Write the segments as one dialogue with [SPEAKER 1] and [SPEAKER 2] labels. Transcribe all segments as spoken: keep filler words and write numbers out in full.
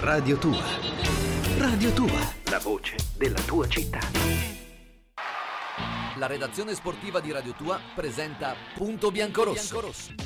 [SPEAKER 1] Radio Tua. Radio Tua, la voce della tua città.
[SPEAKER 2] La redazione sportiva di Radio Tua presenta Punto Biancorosso.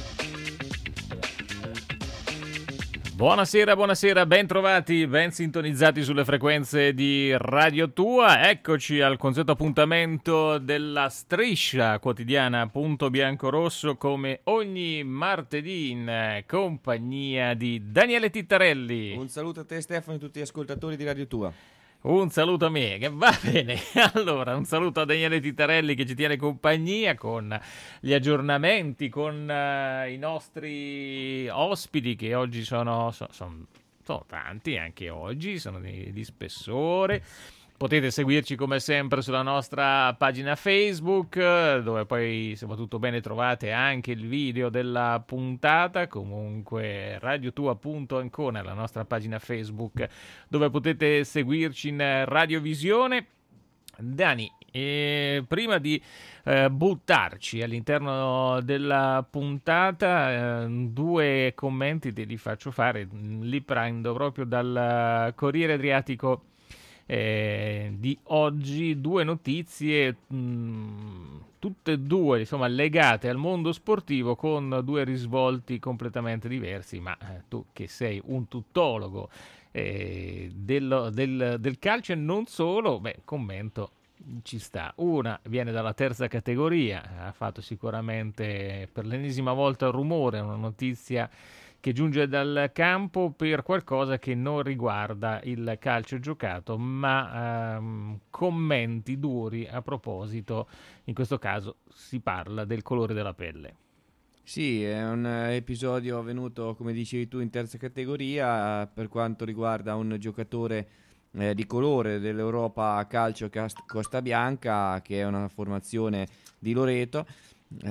[SPEAKER 3] Buonasera, buonasera, ben trovati, ben sintonizzati sulle frequenze di Radio Tua. Eccoci al consueto appuntamento della striscia quotidiana Punto Biancorosso, come ogni martedì in compagnia di Daniele Tittarelli.
[SPEAKER 4] Un saluto a te, Stefano, e a tutti gli ascoltatori di Radio Tua.
[SPEAKER 3] Un saluto a me, che va bene. Allora, un saluto a Daniele Tittarelli che ci tiene compagnia con gli aggiornamenti, con uh, i nostri ospiti che oggi sono, sono, sono, sono tanti, anche oggi, sono di, di spessore. Potete seguirci come sempre sulla nostra pagina Facebook, dove poi, se va tutto bene, trovate anche il video della puntata. Comunque radiotua punto ancona è la nostra pagina Facebook, dove potete seguirci in radiovisione. Dani, eh, prima di eh, buttarci all'interno della puntata, eh, due commenti te li faccio fare. Li prendo proprio dal Corriere Adriatico Eh, di oggi, due notizie mh, tutte e due insomma legate al mondo sportivo, con due risvolti completamente diversi, ma eh, tu che sei un tuttologo eh, del, del, del calcio e non solo, beh, commento ci sta. Una viene dalla terza categoria, ha fatto sicuramente per l'ennesima volta rumore, una notizia che giunge dal campo per qualcosa che non riguarda il calcio giocato, ma ehm, commenti duri a proposito. In questo caso si parla del colore della pelle.
[SPEAKER 4] Sì, è un episodio avvenuto, come dicevi tu, in terza categoria per quanto riguarda un giocatore eh, di colore dell'Europa Calcio Costa Bianca, che è una formazione di Loreto. Eh,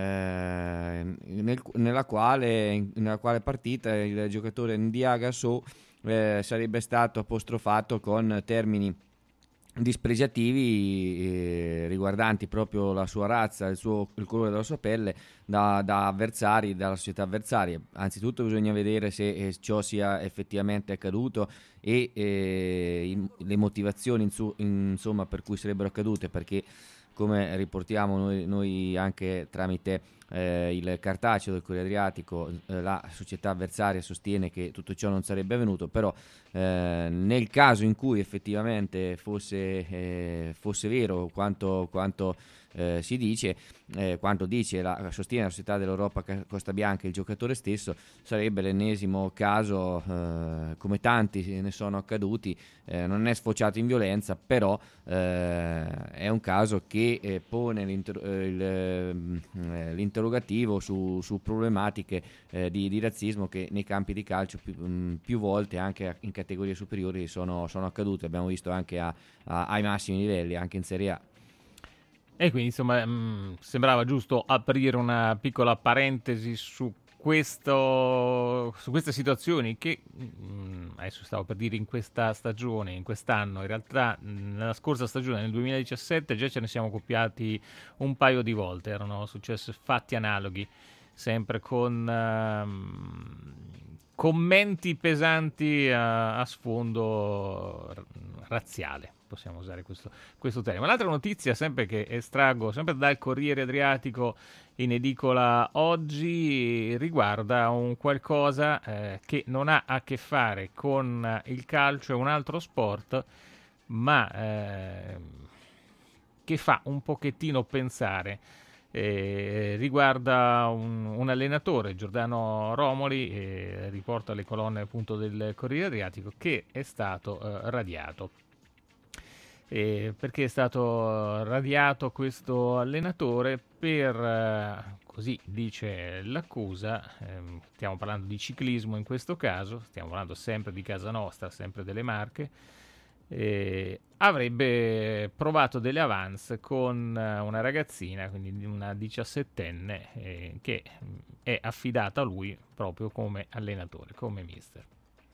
[SPEAKER 4] nel, nella, quale, nella quale partita il giocatore Ndiaga So eh, sarebbe stato apostrofato con termini dispregiativi eh, riguardanti proprio la sua razza, il, suo, il colore della sua pelle, da, da avversari, dalla società avversaria. Anzitutto bisogna vedere se eh, ciò sia effettivamente accaduto e eh, in, le motivazioni in su, in, insomma, per cui sarebbero accadute, perché come riportiamo noi, noi anche tramite eh, il cartaceo del Corriere Adriatico, eh, la società avversaria sostiene che tutto ciò non sarebbe avvenuto, però eh, nel caso in cui effettivamente fosse, eh, fosse vero quanto, quanto eh, si dice, eh, quanto dice la, sostiene la società dell'Europa Costa Bianca, il giocatore stesso, sarebbe l'ennesimo caso, eh, come tanti ne sono accaduti, eh, non è sfociato in violenza, però eh, è un caso che eh, pone l'inter- eh, il, eh, l'interrogativo su, su problematiche eh, di, di razzismo che nei campi di calcio più, mh, più volte anche in categorie superiori sono, sono accadute. Abbiamo visto anche a, a, ai massimi livelli, anche in Serie A.
[SPEAKER 3] E quindi insomma mh, sembrava giusto aprire una piccola parentesi su questo, su queste situazioni che mh, adesso stavo per dire in questa stagione, in quest'anno, in realtà mh, nella scorsa stagione, nel duemiladiciassette, già ce ne siamo occupiati un paio di volte, erano successi fatti analoghi, sempre con uh, commenti pesanti a, a sfondo r- razziale. Possiamo usare questo, questo termine. L'altra notizia, sempre che estraggo sempre dal Corriere Adriatico in edicola oggi, riguarda un qualcosa eh, che non ha a che fare con il calcio e un altro sport, ma eh, che fa un pochettino pensare. Eh, riguarda un, un allenatore, Giordano Romoli, eh, riporta le colonne appunto del Corriere Adriatico, che è stato eh, radiato. Eh, perché è stato radiato questo allenatore? Per, eh, così dice l'accusa, ehm, stiamo parlando di ciclismo in questo caso, stiamo parlando sempre di casa nostra, sempre delle Marche, eh, avrebbe provato delle avance con una ragazzina, quindi una diciassettenne, eh, che è affidata a lui proprio come allenatore, come mister.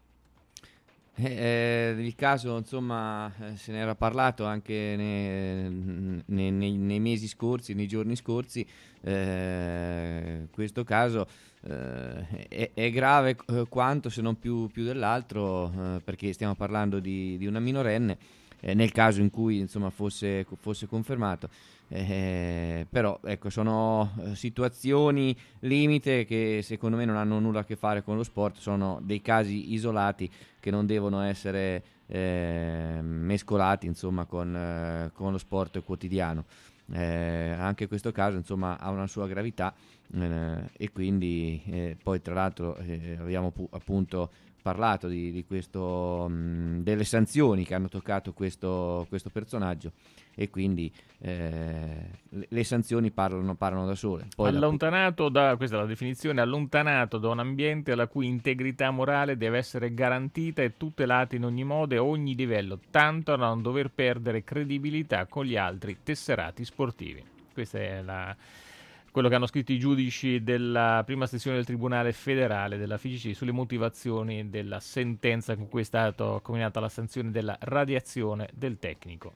[SPEAKER 4] Eh, il caso, insomma, eh, se ne era parlato anche nei, nei, nei, nei mesi scorsi, nei giorni scorsi. Eh, questo caso eh, è, è grave eh, quanto, se non più, più dell'altro, eh, perché stiamo parlando di, di una minorenne, eh, nel caso in cui insomma fosse, fosse confermato. Eh, però ecco, sono situazioni limite che secondo me non hanno nulla a che fare con lo sport, sono dei casi isolati che non devono essere eh, mescolati insomma con, eh, con lo sport quotidiano. Eh, anche questo caso insomma ha una sua gravità, eh, e quindi eh, poi tra l'altro eh, abbiamo pu- appunto parlato di, di questo, mh, delle sanzioni che hanno toccato questo, questo personaggio, e quindi eh, le, le sanzioni parlano, parlano da sole. Poi
[SPEAKER 3] allontanato da, questa è la definizione, allontanato da un ambiente la cui integrità morale deve essere garantita e tutelata in ogni modo e a ogni livello, tanto da non dover perdere credibilità con gli altri tesserati sportivi. Questo è la, quello che hanno scritto i giudici della prima sezione del Tribunale Federale della F I G C sulle motivazioni della sentenza con cui è stata comminata la sanzione della radiazione del tecnico.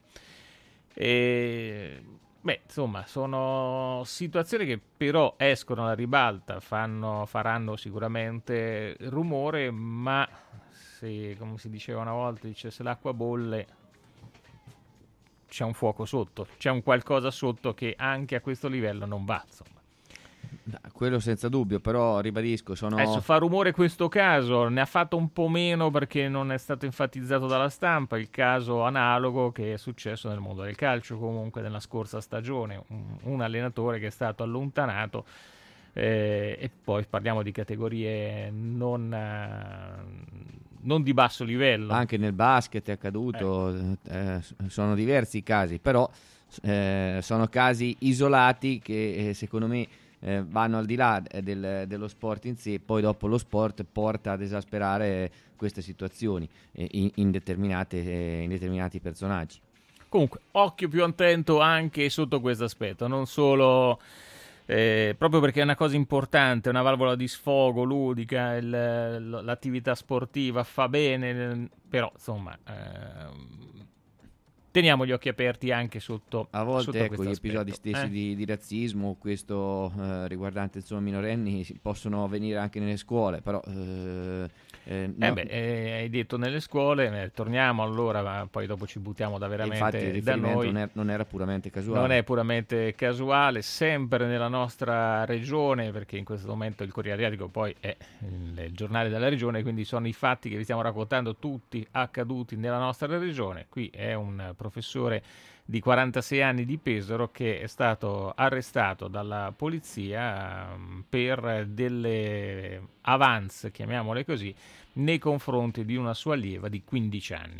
[SPEAKER 3] E, beh, insomma, sono situazioni che però escono alla ribalta, fanno, faranno sicuramente rumore, ma se, come si diceva una volta, dice, se l'acqua bolle c'è un fuoco sotto, c'è un qualcosa sotto che anche a questo livello non va, insomma.
[SPEAKER 4] Quello senza dubbio, però ribadisco, sono...
[SPEAKER 3] Adesso fa rumore questo caso, ne ha fatto un po' meno perché non è stato enfatizzato dalla stampa il caso analogo che è successo nel mondo del calcio, comunque nella scorsa stagione, un, un allenatore che è stato allontanato, eh, e poi parliamo di categorie non, eh, non di basso livello.
[SPEAKER 4] Anche nel basket è accaduto, eh. Eh, sono diversi i casi, però eh, sono casi isolati che eh, secondo me Eh, vanno al di là del, dello sport in sé. Poi dopo lo sport porta ad esasperare queste situazioni eh, in, in, determinate, eh, in determinati personaggi.
[SPEAKER 3] Comunque, occhio più attento anche sotto questo aspetto, non solo eh, proprio perché è una cosa importante, una valvola di sfogo ludica, il, l'attività sportiva fa bene, però insomma... Eh, teniamo gli occhi aperti anche sotto
[SPEAKER 4] a volte
[SPEAKER 3] sotto
[SPEAKER 4] ecco, gli
[SPEAKER 3] aspetto.
[SPEAKER 4] episodi stessi
[SPEAKER 3] eh?
[SPEAKER 4] di, di razzismo, questo eh, riguardante insomma minorenni, possono avvenire anche nelle scuole, però eh, eh, no.
[SPEAKER 3] eh beh, eh, hai detto nelle scuole, eh, torniamo allora, ma poi dopo ci buttiamo da veramente
[SPEAKER 4] infatti il
[SPEAKER 3] da
[SPEAKER 4] riferimento
[SPEAKER 3] noi.
[SPEAKER 4] Non, è, non era puramente casuale,
[SPEAKER 3] non è puramente casuale, sempre nella nostra regione, perché in questo momento il Corriere Adriatico poi è il, il giornale della regione, quindi sono i fatti che vi stiamo raccontando tutti accaduti nella nostra regione. Qui è un professore di quarantasei anni di Pesaro che è stato arrestato dalla polizia um, per delle avance, chiamiamole così, nei confronti di una sua allieva di quindici anni.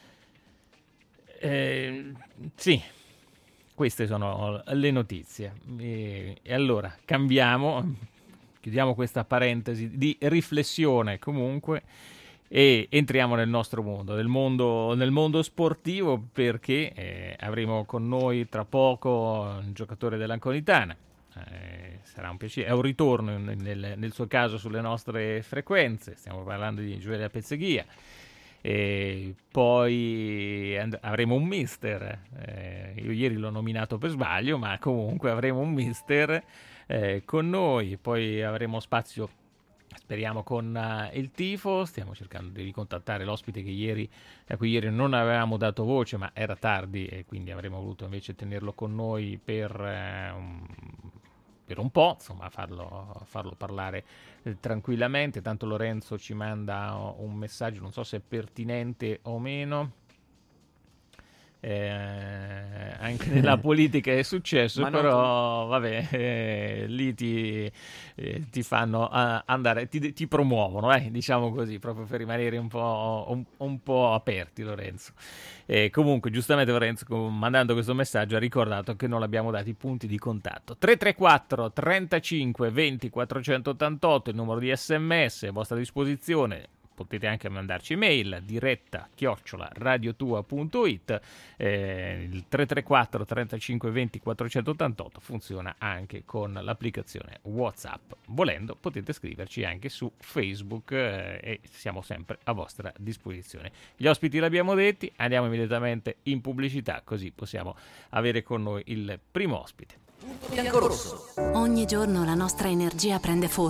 [SPEAKER 3] Eh, sì, queste sono le notizie. E, e allora cambiamo, chiudiamo questa parentesi di riflessione comunque e entriamo nel nostro mondo, nel mondo, nel mondo sportivo, perché eh, avremo con noi tra poco un giocatore dell'Anconitana. Eh, sarà un piacere, è un ritorno nel, nel suo caso sulle nostre frequenze, stiamo parlando di Gioelia Pezzeghia. E poi and- avremo un mister, eh, io ieri l'ho nominato per sbaglio, ma comunque avremo un mister eh, con noi, poi avremo spazio, speriamo, con uh, il tifo. Stiamo cercando di ricontattare l'ospite che ieri, a cui ieri non avevamo dato voce, ma era tardi e quindi avremmo voluto invece tenerlo con noi per uh, un, per un po', insomma, farlo, farlo parlare eh, tranquillamente. Tanto Lorenzo ci manda un messaggio, non so se è pertinente o meno. Eh, anche nella politica è successo, però non... vabbè, eh, lì ti, eh, ti fanno uh, andare, ti, ti promuovono, eh, diciamo così, proprio per rimanere un po', un, un po' aperti, Lorenzo. Eh, comunque, giustamente Lorenzo, mandando questo messaggio, ha ricordato che non abbiamo dato i punti di contatto. tre tre quattro trentacinque venti quattrocentottantotto il numero di sms a vostra disposizione. Potete anche mandarci email diretta chiocciola radiotua punto it. Eh, il tre tre quattro trentacinque venti quattrocentottantotto funziona anche con l'applicazione WhatsApp. Volendo potete scriverci anche su Facebook eh, e siamo sempre a vostra disposizione. Gli ospiti l'abbiamo detti, andiamo immediatamente in pubblicità, così possiamo avere con noi il primo ospite.
[SPEAKER 2] Biancorosso.
[SPEAKER 5] Ogni giorno la nostra energia prende forma.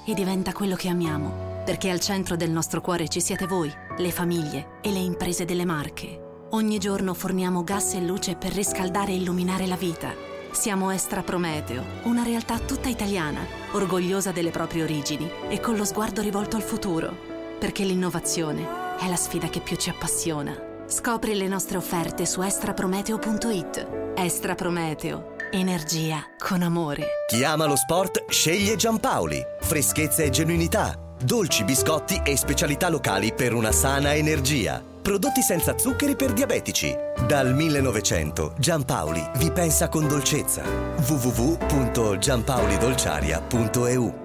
[SPEAKER 5] e diventa quello che amiamo, perché al centro del nostro cuore ci siete voi, le famiglie e le imprese delle Marche. Ogni giorno forniamo gas e luce per riscaldare e illuminare la vita. Siamo Estra Prometeo, una realtà tutta italiana, orgogliosa delle proprie origini e con lo sguardo rivolto al futuro, perché l'innovazione è la sfida che più ci appassiona. Scopri le nostre offerte su estraprometeo punto it. Estra Prometeo, energia con amore.
[SPEAKER 6] Chi ama lo sport sceglie Giampaoli. Freschezza e genuinità, dolci, biscotti e specialità locali per una sana energia. Prodotti senza zuccheri per diabetici. Dal millenovecento Giampaoli vi pensa con dolcezza. w w w punto giampaolidolciaria punto e u.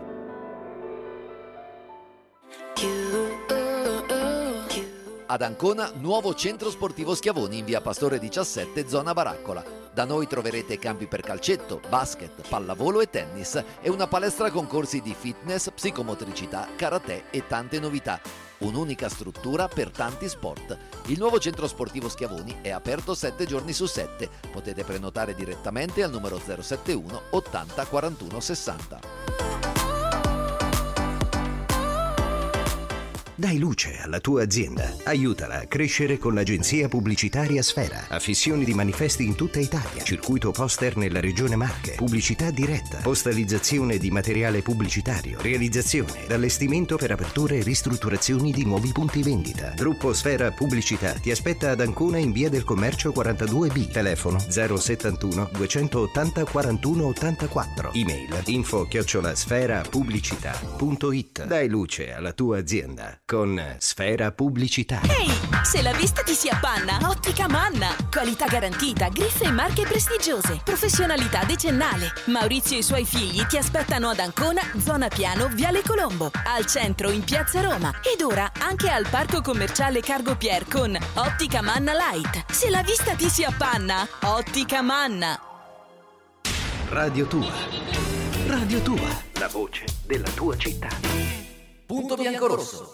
[SPEAKER 2] Ad Ancona, nuovo centro sportivo Schiavoni in via Pastore diciassette, zona Baraccola. Da noi troverete campi per calcetto, basket, pallavolo e tennis e una palestra con corsi di fitness, psicomotricità, karate e tante novità. Un'unica struttura per tanti sport. Il nuovo centro sportivo Schiavoni è aperto sette giorni su sette. Potete prenotare direttamente al numero zero sette uno ottanta quarantuno sessanta.
[SPEAKER 1] Dai luce alla tua azienda. Aiutala a crescere con l'agenzia pubblicitaria Sfera. Affissioni di manifesti in tutta Italia. Circuito poster nella regione Marche. Pubblicità diretta. Postalizzazione di materiale pubblicitario. Realizzazione ed allestimento per aperture e ristrutturazioni di nuovi punti vendita. Gruppo Sfera Pubblicità ti aspetta ad Ancona in via del Commercio quarantadue B. Telefono zero settantuno duecentottanta quarantuno ottantaquattro. Email info chiocciola sfera pubblicità punto it. Dai luce alla tua azienda con Sfera Pubblicità.
[SPEAKER 7] Ehi, se la vista ti si appanna, Ottica Manna. Qualità garantita, griffe e marche prestigiose, professionalità decennale. Maurizio e i suoi figli ti aspettano ad Ancona, zona Piano, Viale Colombo, al centro in Piazza Roma ed ora anche al parco commerciale Cargo Pier con Ottica Manna Light. Se la vista ti si appanna, Ottica Manna.
[SPEAKER 1] Radio Tua. Radio Tua, la voce della tua città.
[SPEAKER 2] Punto biancorosso.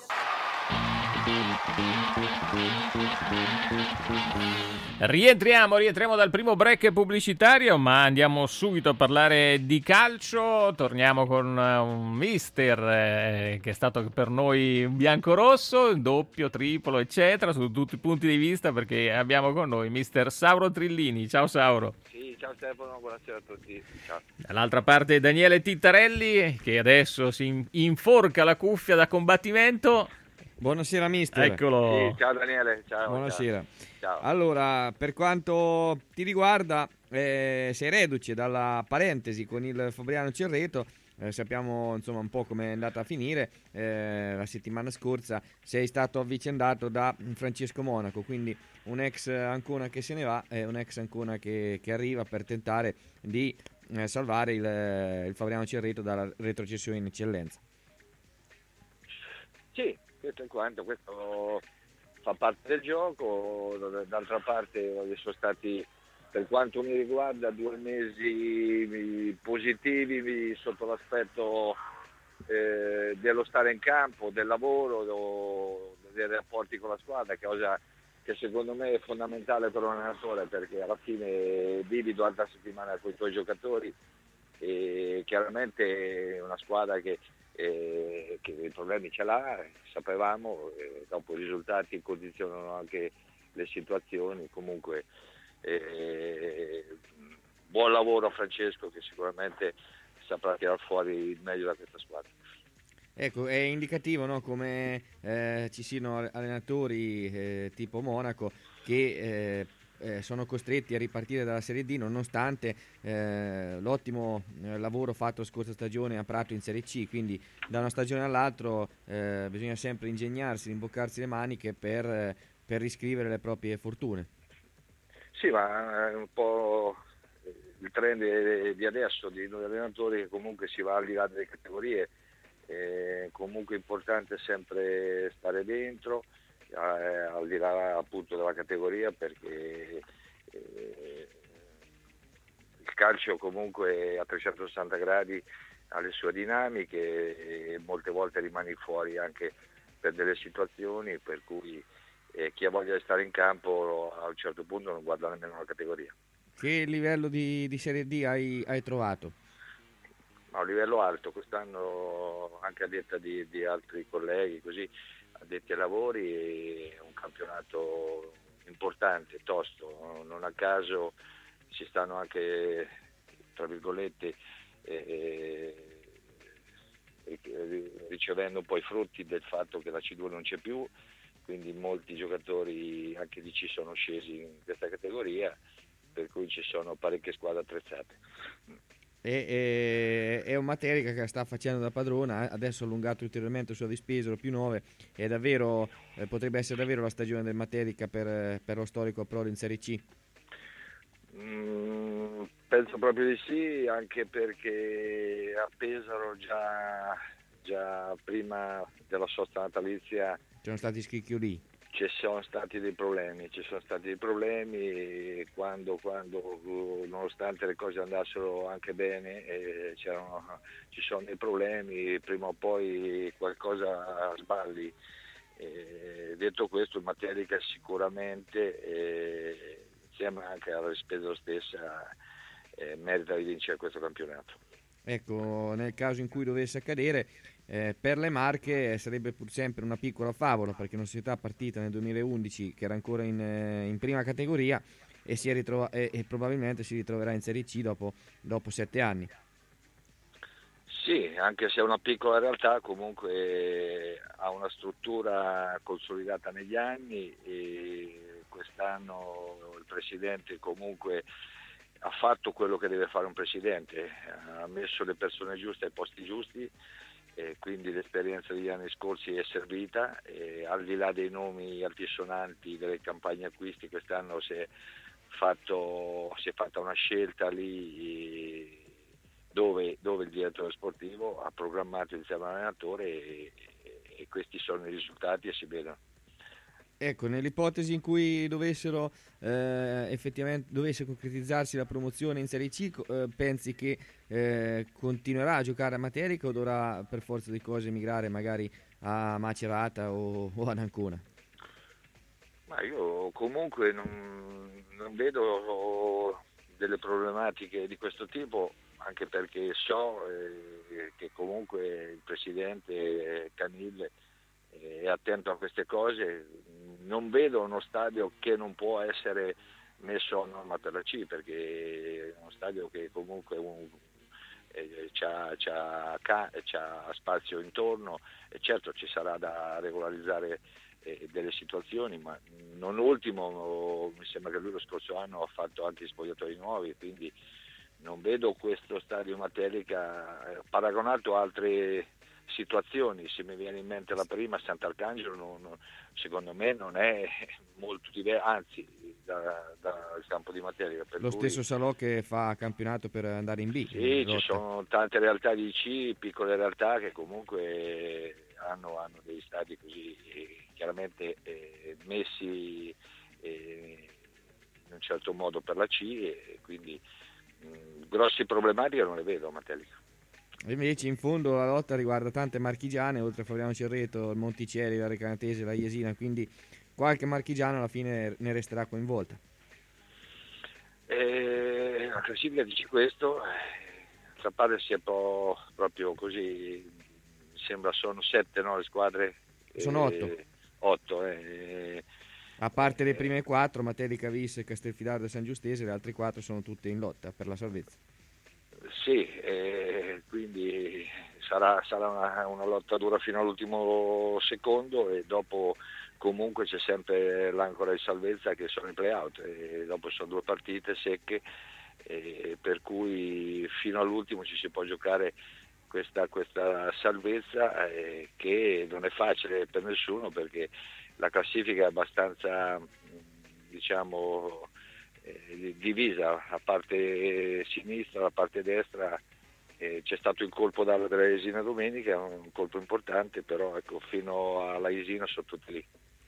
[SPEAKER 3] Rientriamo, rientriamo dal primo break pubblicitario, ma andiamo subito a parlare di calcio. Torniamo con un mister eh, che è stato per noi un biancorosso, doppio, triplo, eccetera, su tutti i punti di vista, perché abbiamo con noi mister Sauro Trillini. Ciao Sauro.
[SPEAKER 8] Sì, ciao Stefano, buonasera a tutti. Ciao.
[SPEAKER 3] Dall'altra parte Daniele Tittarelli, che adesso si inforca la cuffia da combattimento.
[SPEAKER 4] Buonasera mister.
[SPEAKER 3] Eccolo.
[SPEAKER 8] Sì, ciao Daniele, ciao.
[SPEAKER 4] Buonasera.
[SPEAKER 8] Ciao.
[SPEAKER 4] Allora, per quanto ti riguarda, eh, sei reduce dalla parentesi con il Fabriano Cerreto. Eh, sappiamo insomma un po' come è andata a finire. Eh, la settimana scorsa sei stato avvicendato da Francesco Monaco, quindi un ex Ancona che se ne va e un ex Ancona che, che arriva per tentare di eh, salvare il, il Fabriano Cerreto dalla retrocessione in eccellenza.
[SPEAKER 8] Sì, questo è quanto, questo fa parte del gioco. D'altra parte sono stati, per quanto mi riguarda, due mesi positivi sotto l'aspetto eh, dello stare in campo, del lavoro, dei rapporti con la squadra, cosa che secondo me è fondamentale per un allenatore, perché alla fine vivi durante la settimana con i tuoi giocatori e chiaramente è una squadra che Eh, che i problemi ce l'ha, sapevamo, eh, dopo i risultati condizionano anche le situazioni. Comunque eh, buon lavoro a Francesco, che sicuramente saprà tirar fuori il meglio da questa squadra.
[SPEAKER 4] Ecco, è indicativo, no, come eh, ci siano allenatori eh, tipo Monaco che eh, Eh, sono costretti a ripartire dalla Serie D nonostante eh, l'ottimo eh, lavoro fatto scorsa stagione a Prato in Serie C, quindi da una stagione all'altra eh, bisogna sempre ingegnarsi, rimboccarsi le maniche per, eh, per riscrivere le proprie fortune.
[SPEAKER 8] Sì, ma è un po' il trend di adesso di noi allenatori, che comunque si va al di là delle categorie. È comunque importante sempre stare dentro, Eh, al di là appunto della categoria, perché eh, il calcio comunque a trecentosessanta gradi ha le sue dinamiche e molte volte rimani fuori anche per delle situazioni per cui eh, chi ha voglia di stare in campo a un certo punto non guarda nemmeno la categoria.
[SPEAKER 4] Che livello di, di Serie D hai, hai trovato?
[SPEAKER 8] Ma a un livello alto, quest'anno anche a detta di, di altri colleghi, così addetti ai lavori, è un campionato importante, tosto, non a caso si stanno anche, tra virgolette, eh, ricevendo un po' i frutti del fatto che la C due non c'è più, quindi molti giocatori anche di C sono scesi in questa categoria, per cui ci sono parecchie squadre attrezzate.
[SPEAKER 4] E, e, è un Materica che sta facendo da padrona, adesso ha allungato ulteriormente il suo Vispesaro più nove, è davvero, eh, potrebbe essere davvero la stagione del Materica per, per lo storico approdo in Serie C.
[SPEAKER 8] Mm, penso proprio di sì, anche perché a Pesaro già, già prima della sosta natalizia
[SPEAKER 4] c'erano stati scricchiolì.
[SPEAKER 8] Ci sono stati dei problemi, ci sono stati dei problemi quando, quando nonostante le cose andassero anche bene, eh, c'erano, ci sono dei problemi, prima o poi qualcosa sballi. Eh, detto questo, il Materica sicuramente, eh, insieme anche alla Spesa stessa, eh, merita di vincere questo campionato.
[SPEAKER 4] Ecco, nel caso in cui dovesse accadere, eh, per le Marche sarebbe pur sempre una piccola favola, perché una società partita nel duemilaundici che era ancora in, eh, in prima categoria e, si è ritrova- e, e probabilmente si ritroverà in Serie C dopo, dopo sette anni.
[SPEAKER 8] Sì, anche se è una piccola realtà, comunque ha una struttura consolidata negli anni e quest'anno il presidente comunque ha fatto quello che deve fare un presidente, ha messo le persone giuste ai posti giusti, e quindi l'esperienza degli anni scorsi è servita, e al di là dei nomi altisonanti delle campagne acquisti, quest'anno si è, fatto, si è fatta una scelta lì dove, dove il direttore sportivo ha programmato insieme all'allenatore e, e questi sono i risultati e si vedono.
[SPEAKER 4] Ecco, nell'ipotesi in cui dovessero eh, effettivamente dovesse concretizzarsi la promozione in Serie C, eh, pensi che eh, continuerà a giocare a Materica o dovrà per forza di cose migrare magari a Macerata o, o ad Ancona?
[SPEAKER 8] Ma io comunque non, non vedo delle problematiche di questo tipo, anche perché so eh, che comunque il presidente Canille è attento a queste cose. Non vedo uno stadio che non può essere messo a norma per la C, perché è uno stadio che comunque un, eh, c'ha, c'ha, c'ha spazio intorno, e certo ci sarà da regolarizzare eh, delle situazioni, ma non ultimo mi sembra che lui lo scorso anno ha fatto anche spogliatoi nuovi, quindi non vedo questo stadio Materica eh, paragonato a altre situazioni. Se mi viene in mente la prima, Sant'Arcangelo, non, non, secondo me non è molto diverso, anzi dal da, da campo di Materica. Per
[SPEAKER 4] Lo
[SPEAKER 8] cui,
[SPEAKER 4] stesso Salò che fa campionato per andare in B.
[SPEAKER 8] sì,
[SPEAKER 4] in
[SPEAKER 8] ci sono tante realtà di C, piccole realtà che comunque hanno, hanno dei stadi così eh, chiaramente eh, messi eh, in un certo modo per la C, e quindi mh, grossi problematiche non le vedo a Materica.
[SPEAKER 4] Invece in fondo la lotta riguarda tante marchigiane, oltre a Fabriano Cerreto, il Monticelli, la Recanatese, la Jesina, quindi qualche marchigiano alla fine ne resterà coinvolta.
[SPEAKER 8] Eh, la classifica dice questo, tra parte si è un po' proprio così, sembra sono sette, no, le squadre?
[SPEAKER 4] Sono
[SPEAKER 8] eh,
[SPEAKER 4] otto.
[SPEAKER 8] Otto, eh.
[SPEAKER 4] A parte le prime quattro, Materica, Vis, Castelfidardo e San Giustese, le altre quattro sono tutte in lotta per la salvezza.
[SPEAKER 8] Sì, eh, quindi sarà, sarà una, una lotta dura fino all'ultimo secondo, e dopo comunque c'è sempre l'ancora di salvezza che sono i play-out, e dopo sono due partite secche, eh, per cui fino all'ultimo ci si può giocare questa, questa salvezza, eh, che non è facile per nessuno, perché la classifica è abbastanza, diciamo, eh, divisa, la parte sinistra, la parte destra. Eh, c'è stato il colpo dalla della Jesina domenica, un colpo importante, però ecco, fino alla Jesina sono tutti lì.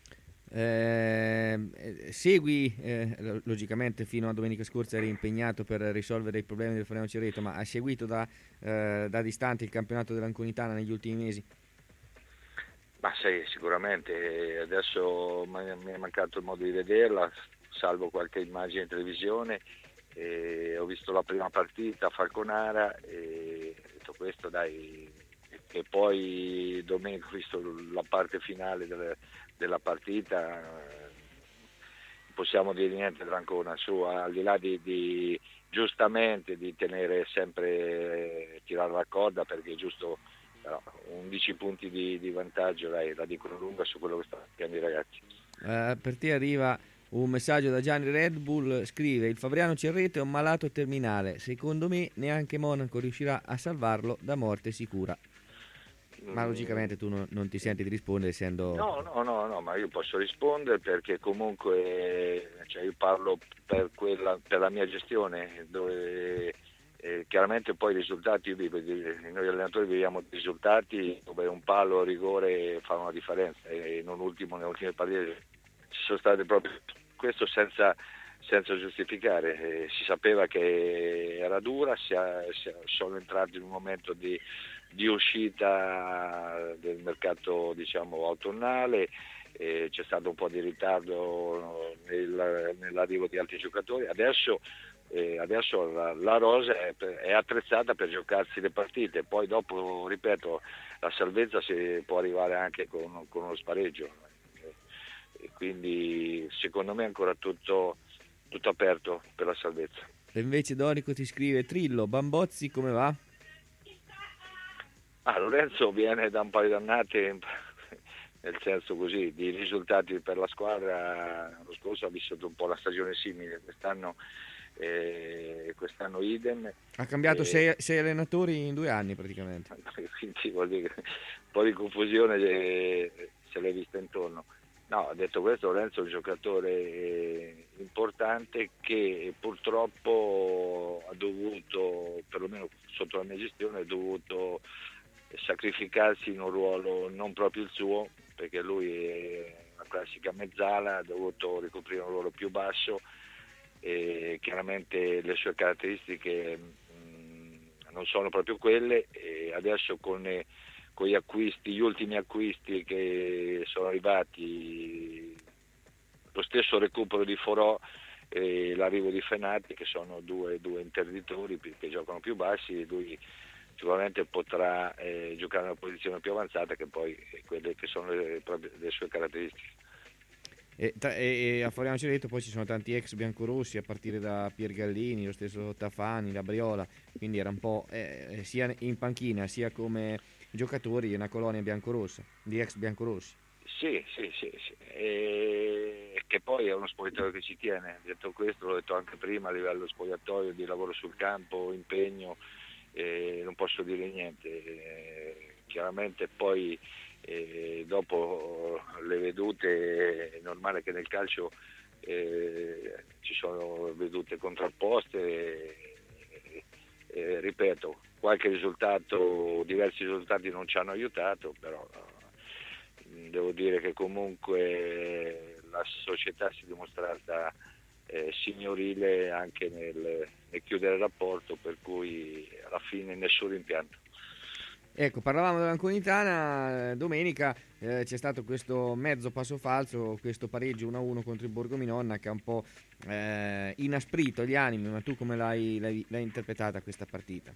[SPEAKER 4] Eh, segui eh, logicamente fino a domenica scorsa eri impegnato per risolvere i problemi del Fabriano Cerreto, ma hai seguito da, eh, da distante il campionato dell'Anconitana negli ultimi mesi?
[SPEAKER 8] Ma sì, sicuramente, adesso mi è mancato il modo di vederla, salvo qualche immagine in televisione. E ho visto la prima partita a Falconara, e detto questo, dai, e poi domenica, visto la parte finale delle, della partita, non possiamo dire niente da Ancona, su, al di là di, di giustamente di tenere sempre, tirare la corda, perché è giusto, no, undici punti di, di vantaggio, dai, la dicono lunga su quello che stanno facendo i ragazzi.
[SPEAKER 4] Uh, per te arriva un messaggio da Gianni Red Bull, scrive: il Fabriano Cerreto è un malato terminale, secondo me neanche Monaco riuscirà a salvarlo da morte sicura. Ma logicamente tu non, non ti senti di rispondere, essendo...
[SPEAKER 8] No, no, no, no, ma io posso rispondere perché comunque, cioè, io parlo per, quella, per la mia gestione, dove eh, chiaramente poi i risultati, io vivo, noi allenatori viviamo di risultati, dove un palo a rigore fa una differenza, e non ultimo nelle ultime partite ci sono state proprio questo senza, senza giustificare, eh, si sapeva che era dura, si, si sono entrati in un momento di di uscita del mercato, diciamo, autunnale, eh, c'è stato un po' di ritardo nel, nell'arrivo di altri giocatori, adesso, eh, adesso la, la rosa è, è attrezzata per giocarsi le partite, poi dopo, ripeto, la salvezza si può arrivare anche con, con uno spareggio, e quindi secondo me è ancora tutto, tutto aperto per la salvezza.
[SPEAKER 4] E invece Dorico ti scrive: Trillo, Bambozzi come va?
[SPEAKER 8] Ah, Lorenzo viene da un paio di annate, nel senso così, di risultati per la squadra. L'anno scorso ha vissuto un po' una stagione simile, quest'anno, eh, quest'anno idem.
[SPEAKER 4] Ha cambiato
[SPEAKER 8] eh,
[SPEAKER 4] sei, sei allenatori in due anni praticamente.
[SPEAKER 8] Quindi vuol dire che un po' di confusione eh, se l'è vista intorno. No, detto questo, Lorenzo è un giocatore importante che purtroppo ha dovuto, perlomeno sotto la mia gestione, ha dovuto sacrificarsi in un ruolo non proprio il suo, perché lui è una classica mezzala, ha dovuto ricoprire un ruolo più basso e chiaramente le sue caratteristiche mh, non sono proprio quelle, e adesso con, eh, con gli acquisti, gli ultimi acquisti che sono arrivati, lo stesso recupero di Forò e l'arrivo di Fenati, che sono due, due interditori che giocano più bassi, lui sicuramente potrà eh, giocare in una posizione più avanzata, che poi è quelle che sono le, le sue caratteristiche.
[SPEAKER 4] E, tra, e, e a Fabriano Cerreto poi ci sono tanti ex biancorossi, a partire da Pier Gallini, lo stesso Tafani, la Briola, quindi era un po' eh, sia in panchina sia come giocatori una colonia biancorossa, di ex biancorossi.
[SPEAKER 8] Sì, sì, sì, sì. E che poi è uno spogliatoio che ci tiene. Detto questo, l'ho detto anche prima, a livello spogliatoio, di lavoro sul campo, impegno, eh, non posso dire niente. Eh, chiaramente poi eh, dopo le vedute è normale che nel calcio eh, ci sono vedute contrapposte, eh, eh, ripeto, qualche risultato, diversi risultati non ci hanno aiutato, però devo dire che comunque la società si è dimostrata eh, signorile anche nel, nel chiudere il rapporto, per cui alla fine nessun rimpianto.
[SPEAKER 4] Ecco, parlavamo dell'Anconitana, domenica eh, c'è stato questo mezzo passo falso, questo pareggio uno a uno contro il Borgominonna che ha un po' eh, inasprito gli animi, ma tu come l'hai, l'hai, l'hai interpretata questa partita?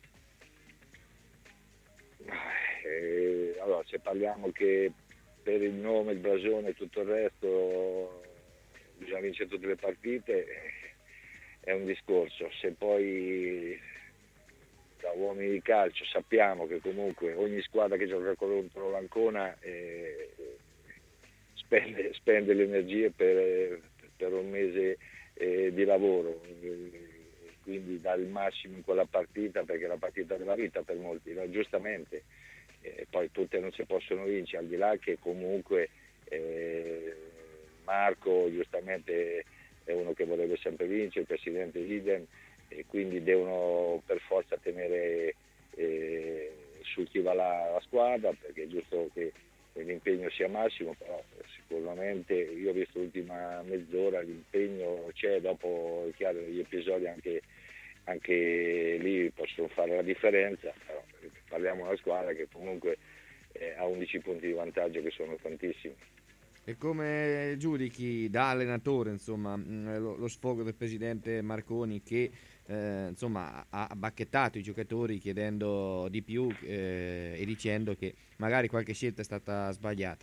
[SPEAKER 8] Eh, allora, se parliamo che per il nome, il blasone e tutto il resto bisogna vincere tutte le partite, è un discorso. Se poi da uomini di calcio sappiamo che comunque ogni squadra che gioca contro l'Ancona eh, spende, spende le energie per, per un mese eh, di lavoro, quindi dà il massimo in quella partita, perché è la partita della vita per molti, no? Giustamente. Eh, poi tutte non si possono vincere, al di là che comunque eh, Marco giustamente è uno che vorrebbe sempre vincere, il presidente idem, e quindi devono per forza tenere eh, su chi va la, la squadra, perché è giusto che l'impegno sia massimo, però sicuramente io ho visto l'ultima mezz'ora, l'impegno c'è, dopo è chiaro gli episodi anche anche lì possono fare la differenza, però parliamo di una squadra che comunque eh, ha undici punti di vantaggio, che sono tantissimi.
[SPEAKER 4] E come giudichi da allenatore, insomma, lo, lo sfogo del presidente Marconi, che eh, insomma ha, ha bacchettato i giocatori chiedendo di più eh, e dicendo che magari qualche scelta è stata sbagliata.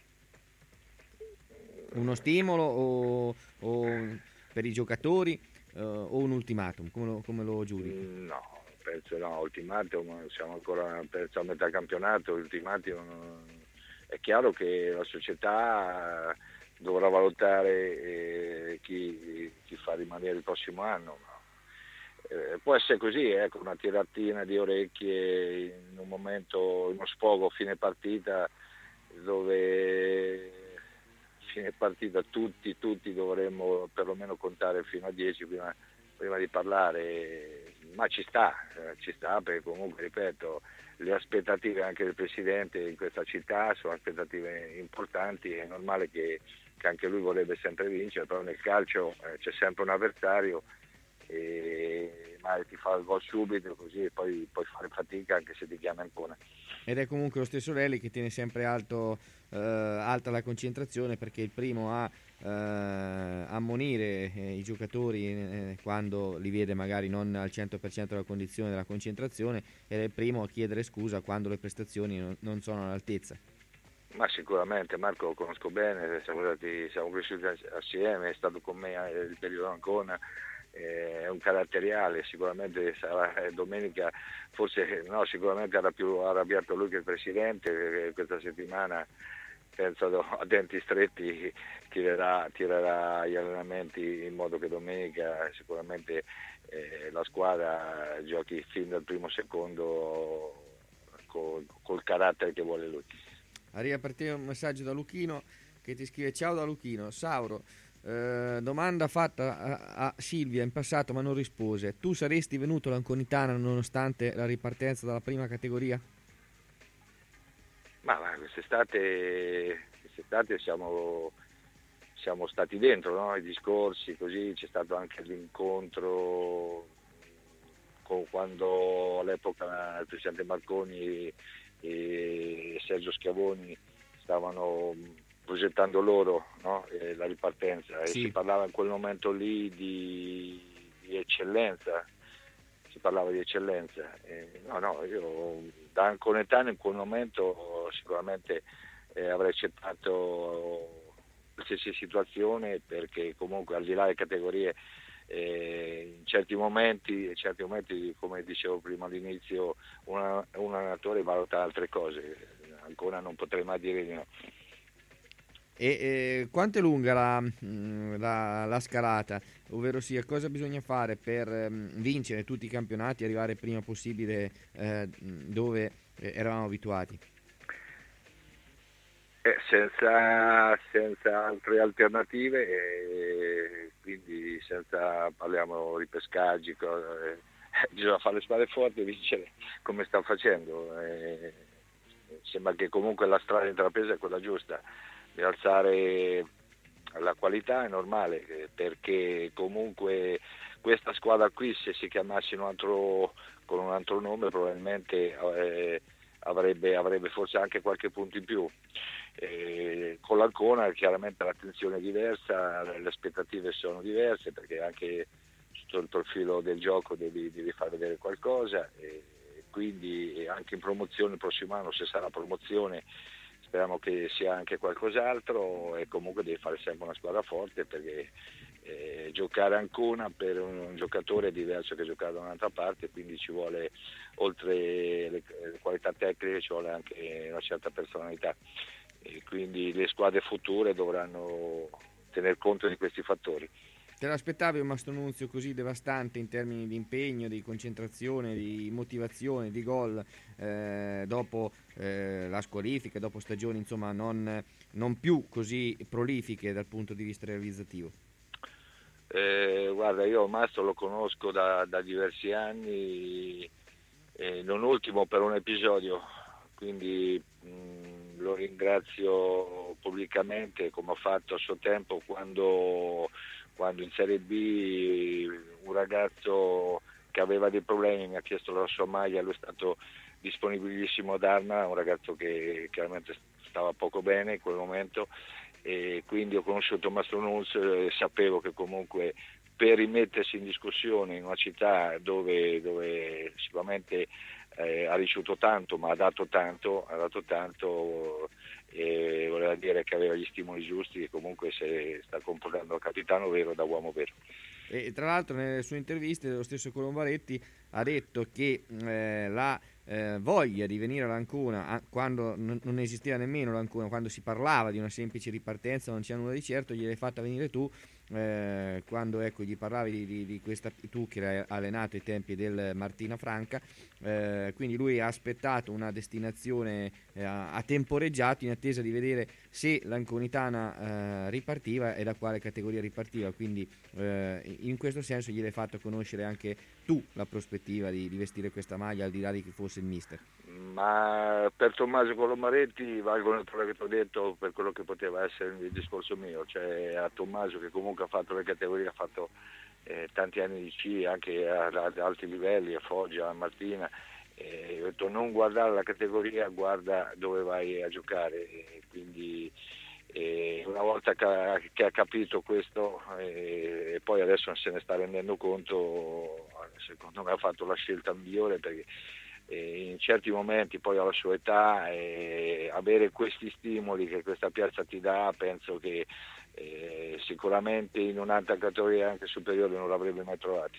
[SPEAKER 4] Uno stimolo o, o per i giocatori uh, o un ultimatum, come lo, come lo giudichi?
[SPEAKER 8] No, penso no, ultimatum, siamo ancora penso a metà campionato, ultimatum, è chiaro che la società dovrà valutare eh, chi, chi fa rimanere il prossimo anno. Eh, può essere così, ecco, una tiratina di orecchie in un momento, in uno sfogo fine partita, dove fine partita tutti, tutti dovremmo perlomeno contare fino a dieci prima, prima di parlare, ma ci sta, eh, ci sta perché comunque, ripeto, le aspettative anche del Presidente in questa città sono aspettative importanti, è normale che, che anche lui vorrebbe sempre vincere, però nel calcio eh, c'è sempre un avversario e magari ti fa il gol subito così e poi puoi fare fatica anche se ti chiama ancora.
[SPEAKER 4] Ed è comunque lo stesso Relli che tiene sempre alto, eh, alta la concentrazione, perché il primo a eh, ammonire eh, i giocatori eh, quando li vede magari non al cento per cento della condizione della concentrazione, ed è il primo a chiedere scusa quando le prestazioni non, non sono all'altezza.
[SPEAKER 8] Ma sicuramente Marco lo conosco bene, siamo, stati, siamo cresciuti assieme, è stato con me il periodo Ancona, è un caratteriale, sicuramente sarà domenica, forse no, sicuramente era più arrabbiato lui che il Presidente, questa settimana penso a denti stretti tirerà, tirerà gli allenamenti in modo che domenica sicuramente eh, la squadra giochi fin dal primo secondo col, col carattere che vuole lui.
[SPEAKER 4] Arriva per te un messaggio da Luchino che ti scrive: ciao da Luchino, Sauro. Eh, domanda fatta a, a Silvia in passato ma non rispose: tu saresti venuto all'Anconitana nonostante la ripartenza dalla prima categoria?
[SPEAKER 8] Ma, ma quest'estate, quest'estate siamo, siamo stati dentro, no? I discorsi, così c'è stato anche l'incontro con, quando all'epoca il Presidente Marconi e Sergio Schiavoni stavano progettando loro, no? eh, la ripartenza, e
[SPEAKER 4] sì.
[SPEAKER 8] Si parlava in quel momento lì di, di eccellenza, si parlava di eccellenza. Eh, no, no, io da anconetano in quel momento sicuramente eh, avrei accettato qualsiasi situazione, perché comunque al di là delle categorie eh, in certi momenti, in certi momenti, come dicevo prima all'inizio, una, un allenatore valuta altre cose, ancora non potrei mai dire di no.
[SPEAKER 4] E eh, quanto è lunga la, la, la scalata, ovvero sia cosa bisogna fare per um, vincere tutti i campionati e arrivare il prima possibile eh, dove eh, eravamo abituati?
[SPEAKER 8] Eh, senza, senza altre alternative, eh, quindi senza, parliamo di pescaggi, cose, eh, bisogna fare le squadre forti e vincere come sta facendo. Eh, sembra che comunque la strada intrapresa è quella giusta. Di alzare la qualità è normale, perché comunque questa squadra qui, se si chiamasse un altro, con un altro nome, probabilmente eh, avrebbe, avrebbe forse anche qualche punto in più. Eh, con l'Ancona chiaramente l'attenzione è diversa, le aspettative sono diverse, perché anche sotto il filo del gioco devi, devi far vedere qualcosa, e quindi anche in promozione il prossimo anno, se sarà promozione, speriamo che sia anche qualcos'altro, e comunque devi fare sempre una squadra forte, perché eh, giocare Ancona per un, un giocatore è diverso che giocare da un'altra parte, quindi ci vuole, oltre le, le qualità tecniche, ci vuole anche una certa personalità, e quindi le squadre future dovranno tener conto di questi fattori.
[SPEAKER 4] Te l'aspettavi un Mastronunzio così devastante in termini di impegno, di concentrazione, di motivazione, di gol eh, dopo eh, la squalifica, dopo stagioni insomma non, non più così prolifiche dal punto di vista realizzativo?
[SPEAKER 8] Eh, guarda, io Mastro lo conosco da, da diversi anni, eh, non ultimo per un episodio, quindi mh, lo ringrazio pubblicamente, come ho fatto a suo tempo quando... quando in Serie B un ragazzo che aveva dei problemi mi ha chiesto la sua maglia, lui è stato disponibilissimo a darla, un ragazzo che chiaramente stava poco bene in quel momento, e quindi ho conosciuto Mastro Nunz e sapevo che comunque per rimettersi in discussione in una città dove, dove sicuramente eh, ha ricevuto tanto, ma ha dato tanto, ha dato tanto e voleva dire che aveva gli stimoli giusti e comunque si sta comportando il capitano vero da uomo vero.
[SPEAKER 4] E tra l'altro nelle sue interviste lo stesso Colombaretti ha detto che eh, la eh, voglia di venire all'Ancona a, quando non, non esisteva nemmeno l'Ancona, quando si parlava di una semplice ripartenza, non c'è nulla di certo, gliel'hai fatta venire tu eh, quando ecco gli parlavi di, di, di questa, tu che hai allenato ai tempi del Martina Franca, eh, quindi lui ha aspettato una destinazione eh, a temporeggiato in attesa di vedere se l'anconitana eh, ripartiva e da quale categoria ripartiva, quindi eh, in questo senso gliel'hai fatto conoscere anche tu la prospettiva di, di vestire questa maglia al di là di chi fosse il mister.
[SPEAKER 8] Ma per Tommaso Colombaretti valgono quello che ti ho detto per quello che poteva essere il discorso mio, cioè a Tommaso che comunque ha fatto le categorie, ha fatto eh, tanti anni di sci anche ad alti livelli, a Foggia, a Martina, eh, ho detto non guardare la categoria, guarda dove vai a giocare, e quindi e una volta che ha capito questo e poi adesso se ne sta rendendo conto, secondo me ha fatto la scelta migliore, perché in certi momenti poi alla sua età eh, avere questi stimoli che questa piazza ti dà, penso che eh, sicuramente in un'altra categoria anche superiore non l'avrebbe mai trovati.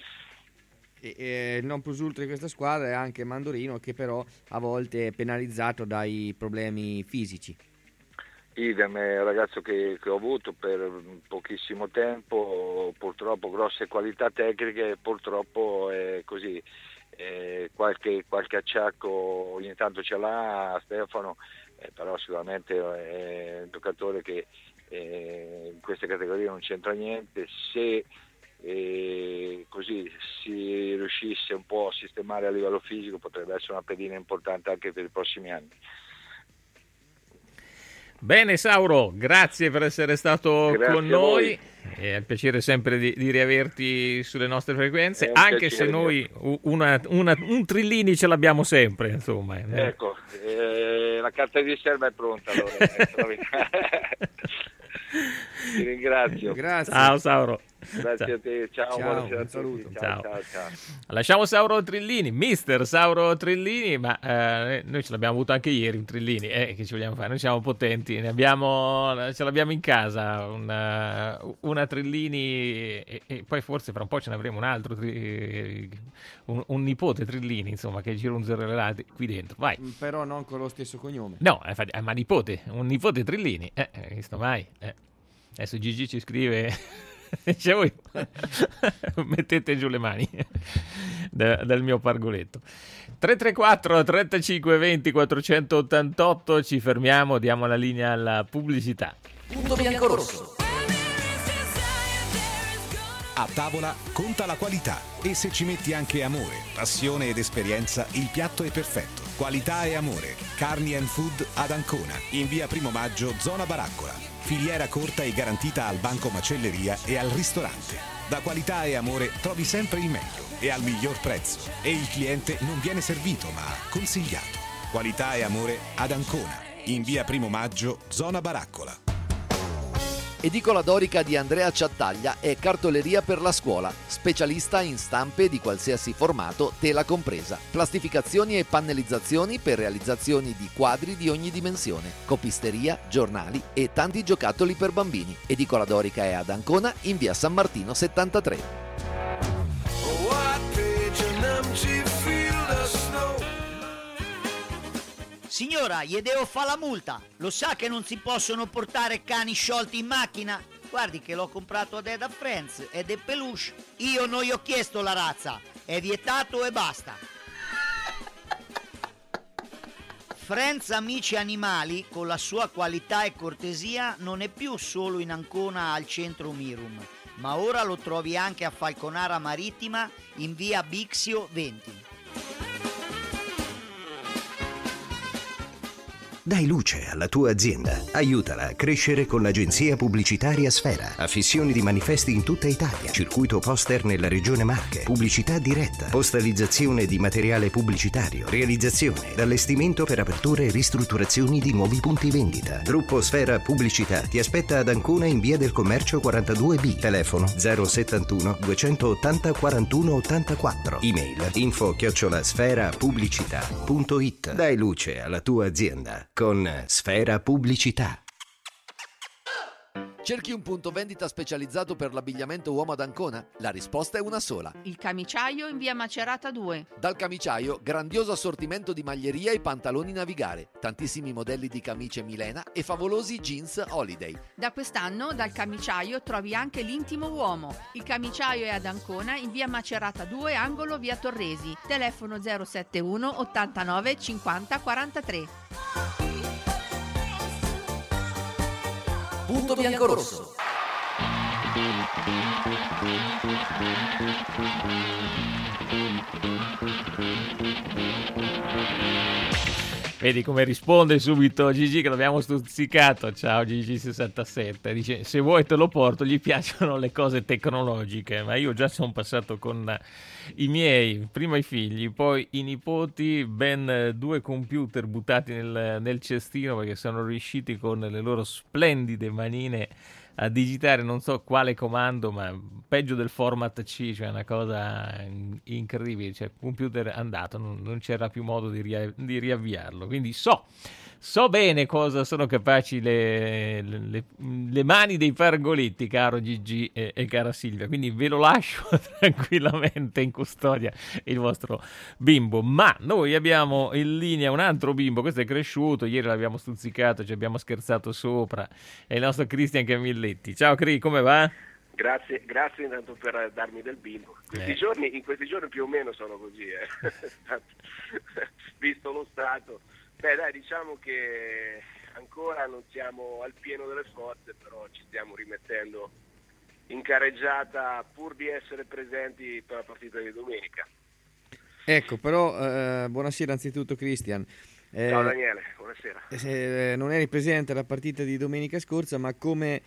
[SPEAKER 4] E, e il non plus ultra di questa squadra è anche Mandorino, che però a volte è penalizzato dai problemi fisici.
[SPEAKER 8] Idem, è un ragazzo che, che ho avuto per pochissimo tempo, purtroppo grosse qualità tecniche, purtroppo è così, eh, qualche, qualche acciacco ogni tanto ce l'ha Stefano, eh, però sicuramente è un giocatore che eh, in queste categorie non c'entra niente. Se eh, così si riuscisse un po' a sistemare a livello fisico potrebbe essere una pedina importante anche per i prossimi anni.
[SPEAKER 3] Bene Sauro, grazie per essere stato
[SPEAKER 8] grazie
[SPEAKER 3] con noi, è un piacere sempre di, di riaverti sulle nostre frequenze, anche se noi una, una, un Trillini ce l'abbiamo sempre, insomma.
[SPEAKER 8] Ecco, eh, la carta di riserva è pronta allora. Ti ringrazio.
[SPEAKER 4] Grazie.
[SPEAKER 3] Ciao Sauro.
[SPEAKER 8] Grazie ciao. a te, ciao,
[SPEAKER 4] ciao
[SPEAKER 8] buonasera
[SPEAKER 4] un saluto.
[SPEAKER 8] Ciao,
[SPEAKER 3] ciao.
[SPEAKER 8] ciao, ciao.
[SPEAKER 3] Lasciamo Sauro Trillini, mister Sauro Trillini, ma eh, noi ce l'abbiamo avuto anche ieri un Trillini, eh, che ci vogliamo fare? Noi siamo potenti, ne abbiamo, ce l'abbiamo in casa, una, una Trillini e, e poi forse fra un po' ce ne avremo un altro, tri, un, un nipote Trillini, insomma, che gironzerà qui dentro. Vai.
[SPEAKER 4] Però non con lo stesso cognome.
[SPEAKER 3] No, eh, ma nipote, un nipote Trillini, eh, hai visto mai? Eh. Adesso Gigi ci scrive... Dice voi mettete giù le mani da, dal mio pargoletto. Tre tre quattro trentacinque venti quattrocentottantotto, ci fermiamo, diamo la linea alla pubblicità.
[SPEAKER 2] Punto bianco-rosso.
[SPEAKER 9] A tavola conta la qualità e se ci metti anche amore, passione ed esperienza, il piatto è perfetto. Qualità e amore. Carni and Food ad Ancona, in via Primo Maggio, zona Baraccola. Filiera corta e garantita al banco macelleria e al ristorante. Da qualità e amore trovi sempre il meglio e al miglior prezzo. E il cliente non viene servito ma consigliato. Qualità e amore ad Ancona, in via Primo Maggio, zona Baraccola.
[SPEAKER 2] Edicola Dorica di Andrea Ciattaglia è cartoleria per la scuola, specialista in stampe di qualsiasi formato, tela compresa, plastificazioni e pannellizzazioni per realizzazioni di quadri di ogni dimensione, copisteria, giornali e tanti giocattoli per bambini. Edicola Dorica è ad Ancona in via San Martino settantatré.
[SPEAKER 10] Signora, gli devo fare la multa. Lo sa che non si possono portare cani sciolti in macchina? Guardi che l'ho comprato ad Eda Friends ed è peluche. Io non gli ho chiesto la razza. È vietato e basta. Friends Amici Animali, con la sua qualità e cortesia, non è più solo in Ancona al centro Mirum, ma ora lo trovi anche a Falconara Marittima in via Bixio venti.
[SPEAKER 1] Dai luce alla tua azienda. Aiutala a crescere con l'agenzia pubblicitaria Sfera. Affissioni di manifesti in tutta Italia. Circuito poster nella regione Marche. Pubblicità diretta. Postalizzazione di materiale pubblicitario. Realizzazione ed allestimento per aperture e ristrutturazioni di nuovi punti vendita. Gruppo Sfera Pubblicità ti aspetta ad Ancona in via del Commercio quarantadue B. Telefono zero settantuno duecentottanta quarantuno ottantaquattro. Email info chiocciola sfera pubblicità punto it. Dai luce alla tua azienda con Sfera Pubblicità.
[SPEAKER 2] Cerchi un punto vendita specializzato per l'abbigliamento uomo ad Ancona? La risposta è una sola.
[SPEAKER 11] Il Camiciaio in via Macerata due.
[SPEAKER 2] Dal Camiciaio, grandioso assortimento di maglieria e pantaloni navigare, tantissimi modelli di camicie Milena e favolosi jeans Holiday.
[SPEAKER 11] Da quest'anno dal Camiciaio trovi anche l'intimo uomo. Il Camiciaio è ad Ancona in via Macerata due, angolo via Torresi. Telefono zero settantuno ottantanove cinquanta quarantatré.
[SPEAKER 2] Punto bianco-rosso.
[SPEAKER 3] Vedi come risponde subito Gigi, che l'abbiamo stuzzicato. Ciao Gigi sessantasette, dice se vuoi te lo porto, gli piacciono le cose tecnologiche, ma io già sono passato con i miei, prima i figli, poi i nipoti, ben due computer buttati nel, nel cestino perché sono riusciti con le loro splendide manine a digitare non so quale comando, ma peggio del format C, cioè una cosa incredibile, cioè il computer è andato, non, non c'era più modo di, ria- di riavviarlo, quindi so, so bene cosa sono capaci le, le, le mani dei pargoletti, caro Gigi e, e cara Silvia, quindi ve lo lascio tranquillamente in custodia il vostro bimbo, ma noi abbiamo in linea un altro bimbo, questo è cresciuto, ieri l'abbiamo stuzzicato, ci abbiamo scherzato sopra, è il nostro Cristian Camilletti. Ciao Cri, come va?
[SPEAKER 12] Grazie, grazie intanto per darmi del bimbo. Questi
[SPEAKER 3] Eh.
[SPEAKER 12] giorni, in questi giorni più o meno sono così, eh. Visto lo stato. Beh dai, diciamo che ancora non siamo al pieno delle forze, però ci stiamo rimettendo in carreggiata pur di essere presenti per la partita di domenica.
[SPEAKER 4] Ecco, però eh, buonasera anzitutto Cristian. Eh,
[SPEAKER 12] Ciao Daniele, buonasera.
[SPEAKER 4] eh, non eri presente alla partita di domenica scorsa, ma come,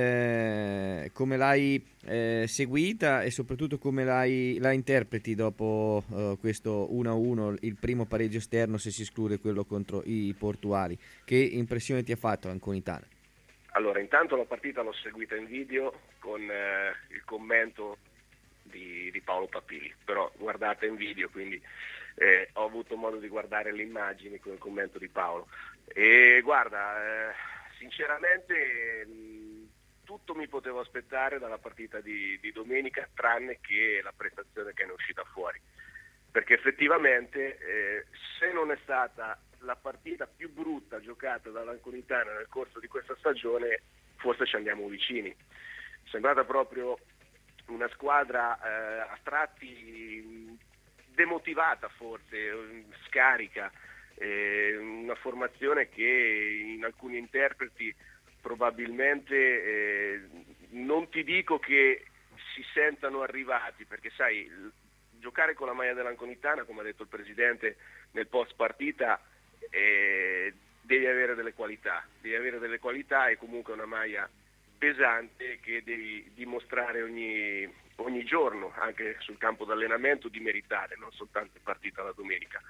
[SPEAKER 4] eh, come l'hai eh, seguita e soprattutto come l'hai, la interpreti dopo eh, questo uno a uno, il primo pareggio esterno se si esclude quello contro i portuali? Che impressione ti ha fatto l'Anconitana?
[SPEAKER 12] Allora, intanto la partita l'ho seguita in video con eh, il commento di, di Paolo Papili, però guardate in video, quindi eh, ho avuto modo di guardare le immagini con il commento di Paolo. E guarda, eh, sinceramente mh, tutto mi potevo aspettare dalla partita di, di domenica, tranne che la prestazione che ne è uscita fuori, perché effettivamente eh, se non è stata la partita più brutta giocata dall'Anconitana nel corso di questa stagione, forse ci andiamo vicini. È sembrata proprio una squadra eh, a tratti demotivata, forse scarica, eh, una formazione che in alcuni interpreti probabilmente eh, non ti dico che si sentano arrivati, perché sai, giocare con la maglia dell'Anconitana, come ha detto il presidente nel post partita, eh, devi avere delle qualità, devi avere delle qualità e comunque una maglia pesante che devi dimostrare ogni, ogni giorno, anche sul campo d'allenamento, di meritare, non soltanto in partita la domenica.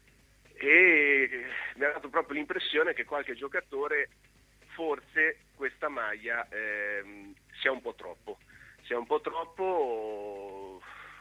[SPEAKER 12] E mi ha dato proprio l'impressione che qualche giocatore forse questa maglia ehm, sia un po' troppo, sia un po' troppo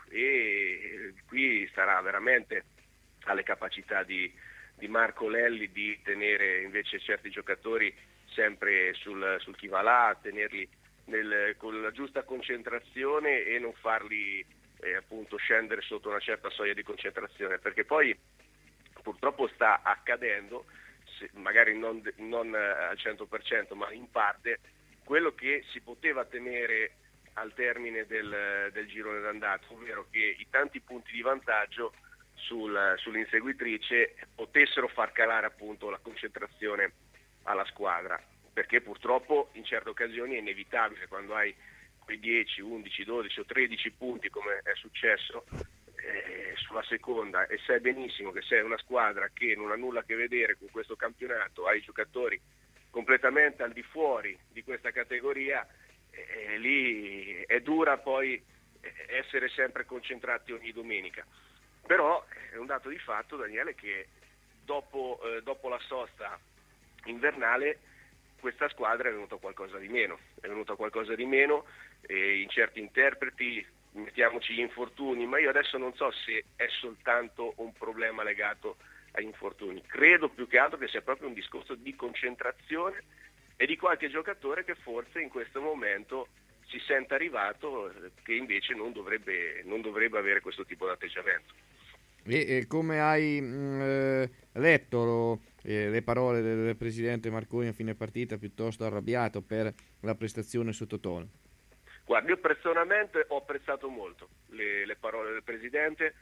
[SPEAKER 12] e qui sarà veramente alle capacità di, di Marco Lelli di tenere invece certi giocatori sempre sul, sul chi va là, tenerli nel, con la giusta concentrazione e non farli eh, appunto scendere sotto una certa soglia di concentrazione, perché poi purtroppo sta accadendo, se, magari non, non al cento per cento ma in parte, quello che si poteva tenere al termine del, del girone d'andata, ovvero che i tanti punti di vantaggio sul, sull'inseguitrice potessero far calare appunto la concentrazione alla squadra, perché purtroppo in certe occasioni è inevitabile, quando hai quei dieci, undici, dodici o tredici punti come è successo, eh, sulla seconda e sai benissimo che sei una squadra che non ha nulla a che vedere con questo campionato, hai giocatori completamente al di fuori di questa categoria, eh, lì è dura poi essere sempre concentrati ogni domenica. Però è un dato di fatto, Daniele, che dopo, eh, dopo la sosta invernale questa squadra è venuta qualcosa di meno, è venuta qualcosa di meno e in certi interpreti, mettiamoci gli infortuni, ma io adesso non so se è soltanto un problema legato agli infortuni, credo più che altro che sia proprio un discorso di concentrazione e di qualche giocatore che forse in questo momento si sente arrivato, che invece non dovrebbe, non dovrebbe avere questo tipo di atteggiamento.
[SPEAKER 4] E, e come hai mh, eh, letto lo, eh, le parole del presidente Marconi a fine partita, piuttosto arrabbiato per la prestazione sottotono?
[SPEAKER 12] Guarda, io personalmente ho apprezzato molto le, le parole del presidente,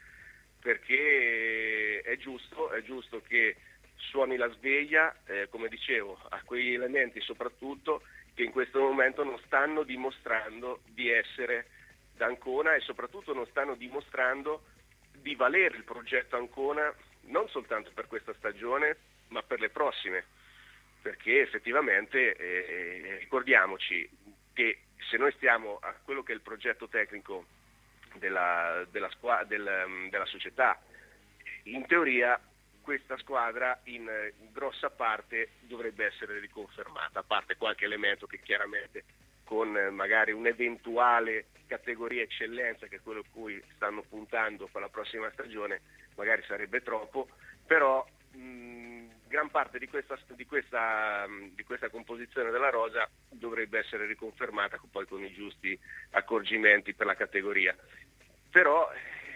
[SPEAKER 12] perché è giusto, è giusto che suoni la sveglia, eh, come dicevo, a quegli elementi soprattutto che in questo momento non stanno dimostrando di essere d'Ancona e soprattutto non stanno dimostrando di valere il progetto Ancona non soltanto per questa stagione ma per le prossime, perché effettivamente eh, ricordiamoci che se noi stiamo a quello che è il progetto tecnico della, della, squa- del, della società, in teoria questa squadra in grossa parte dovrebbe essere riconfermata, a parte qualche elemento che chiaramente con magari un'eventuale categoria eccellenza, che è quello a cui stanno puntando per la prossima stagione, magari sarebbe troppo, però mh, gran parte di questa, di, questa, di questa composizione della rosa dovrebbe essere riconfermata poi con i giusti accorgimenti per la categoria. Però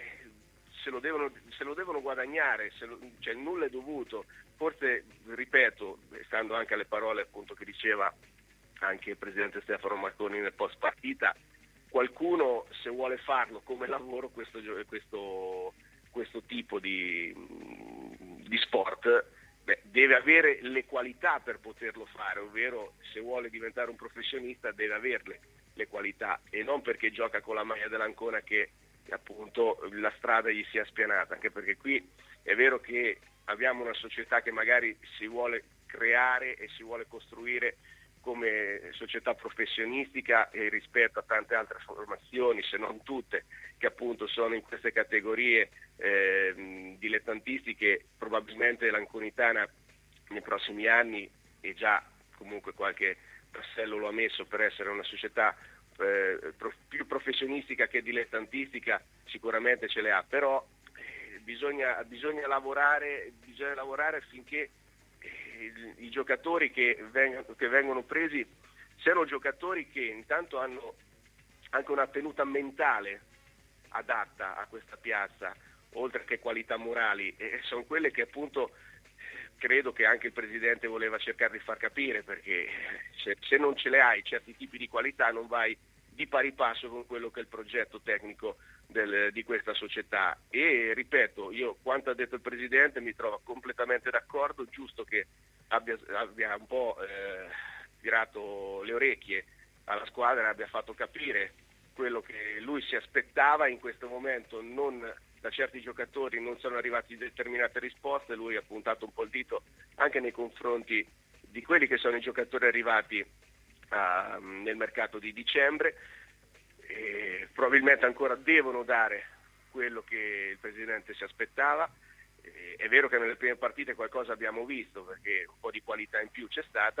[SPEAKER 12] se lo devono, se lo devono guadagnare, se lo, cioè nulla è dovuto, forse, ripeto, stando anche alle parole appunto che diceva anche il presidente Stefano Marconi nel post partita, qualcuno se vuole farlo come lavoro questo, questo, questo tipo di, di sport, beh, deve avere le qualità per poterlo fare, ovvero se vuole diventare un professionista deve averle le qualità e non perché gioca con la maglia dell'Ancona che appunto la strada gli sia spianata, anche perché qui è vero che abbiamo una società che magari si vuole creare e si vuole costruire come società professionistica e rispetto a tante altre formazioni, se non tutte, che appunto sono in queste categorie eh, dilettantistiche, probabilmente l'Anconitana nei prossimi anni, e già comunque qualche tassello lo ha messo per essere una società eh, pro- più professionistica che dilettantistica, sicuramente ce le ha, però eh, bisogna, bisogna lavorare, bisogna lavorare affinché i giocatori che vengono, che vengono presi siano giocatori che intanto hanno anche una tenuta mentale adatta a questa piazza, oltre che qualità morali, e sono quelle che appunto credo che anche il presidente voleva cercare di far capire, perché se, se non ce le hai certi tipi di qualità non vai di pari passo con quello che è il progetto tecnico del, di questa società. E ripeto, io quanto ha detto il presidente mi trovo completamente d'accordo, giusto che abbia, abbia un po' eh, tirato le orecchie alla squadra e abbia fatto capire quello che lui si aspettava. In questo momento non, da certi giocatori non sono arrivati determinate risposte, lui ha puntato un po' il dito anche nei confronti di quelli che sono i giocatori arrivati uh, nel mercato di dicembre. E probabilmente ancora devono dare quello che il presidente si aspettava. E è vero che nelle prime partite qualcosa abbiamo visto, perché un po' di qualità in più c'è stata,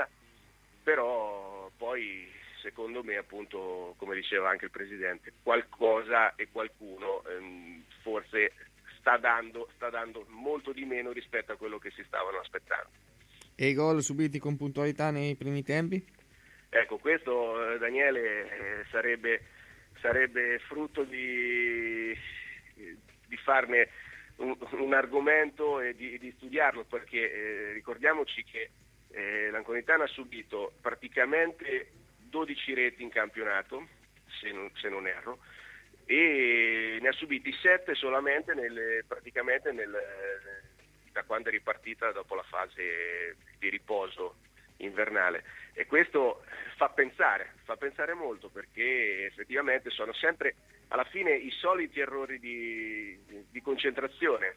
[SPEAKER 12] però poi secondo me, appunto, come diceva anche il presidente, qualcosa e qualcuno ehm, forse sta dando, sta dando molto di meno rispetto a quello che si stavano aspettando.
[SPEAKER 4] E i gol subiti con puntualità nei primi tempi?
[SPEAKER 12] Ecco, questo eh, Daniele eh, sarebbe, sarebbe frutto di, di farne un, un argomento e di, di studiarlo, perché eh, ricordiamoci che eh, l'Anconitana ha subito praticamente dodici reti in campionato, se non, se non erro, e ne ha subiti sette solamente nel, praticamente nel, da quando è ripartita dopo la fase di riposo invernale, e questo fa pensare, fa pensare molto, perché effettivamente sono sempre alla fine i soliti errori di, di concentrazione,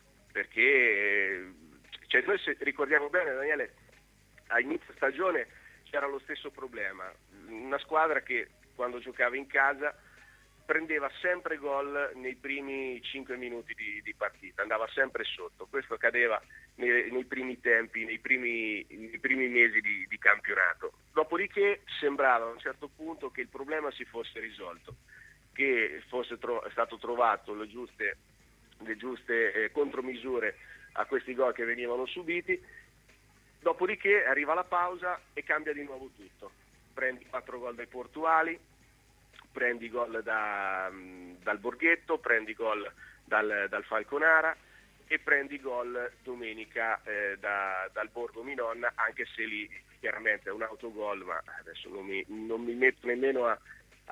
[SPEAKER 12] perché cioè, noi se ricordiamo bene, Daniele, a inizio stagione c'era lo stesso problema, una squadra che quando giocava in casa prendeva sempre gol nei primi cinque minuti di, di partita, andava sempre sotto. Questo accadeva nei, nei primi tempi, nei primi, nei primi mesi di, di campionato. Dopodiché sembrava a un certo punto che il problema si fosse risolto, che fosse tro- stato trovato le giuste, le giuste eh, contromisure a questi gol che venivano subiti. Dopodiché arriva la pausa e cambia di nuovo tutto. Prendi quattro gol dai Portuali, prendi gol da, dal Borghetto, prendi gol dal, dal Falconara e prendi gol domenica eh, da, dal Borgo Minonna, anche se lì chiaramente è un autogol, ma adesso non mi, non mi metto nemmeno a,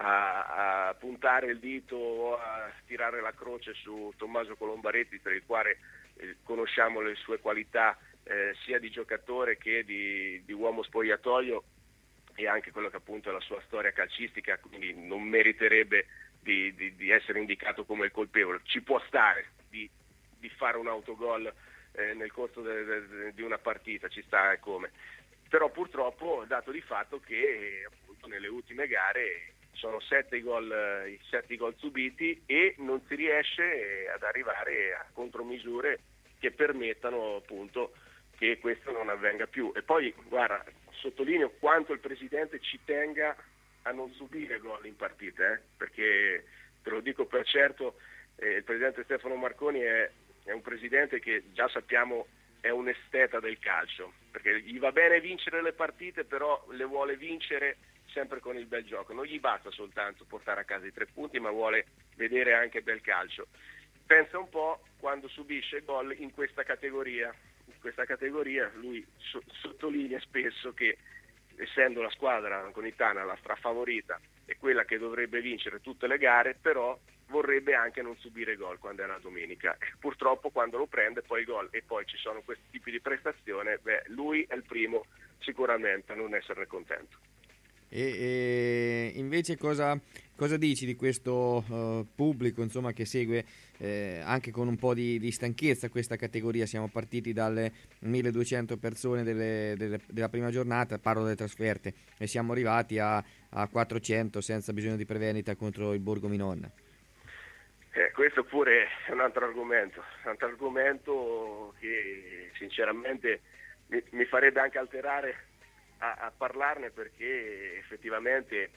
[SPEAKER 12] a, a puntare il dito o a tirare la croce su Tommaso Colombaretti, per il quale eh, conosciamo le sue qualità eh, sia di giocatore che di, di uomo spogliatoio, e anche quello che appunto è la sua storia calcistica, quindi non meriterebbe di, di, di essere indicato come il colpevole. Ci può stare di, di fare un autogol eh, nel corso de, de, di una partita, ci sta e come. Però purtroppo dato di fatto che appunto nelle ultime gare sono sette i gol, i sette gol subiti e non si riesce ad arrivare a contromisure che permettano appunto che questo non avvenga più. E poi guarda, sottolineo quanto il presidente ci tenga a non subire gol in partita, eh? Perché te lo dico per certo, eh, il presidente Stefano Marconi è, è un presidente che già sappiamo è un esteta del calcio, perché gli va bene vincere le partite, però le vuole vincere sempre con il bel gioco, non gli basta soltanto portare a casa i tre punti, ma vuole vedere anche bel calcio. Pensa un po' quando subisce gol in questa categoria. In questa categoria lui so- sottolinea spesso che, essendo la squadra anconitana la strafavorita e quella che dovrebbe vincere tutte le gare, però vorrebbe anche non subire gol quando è la domenica. E purtroppo quando lo prende poi gol e poi ci sono questi tipi di prestazione, beh, lui è il primo sicuramente a non esserne contento.
[SPEAKER 4] E, e invece cosa, cosa dici di questo uh, pubblico, insomma, che segue eh, anche con un po' di, di stanchezza questa categoria? Siamo partiti dalle milleduecento persone delle, delle, della prima giornata, parlo delle trasferte, e siamo arrivati a, a quattrocento senza bisogno di prevendita contro il Borgo Minonna.
[SPEAKER 12] Eh, questo pure è un altro argomento, un altro argomento che sinceramente mi, mi farebbe anche alterare A, a parlarne, perché effettivamente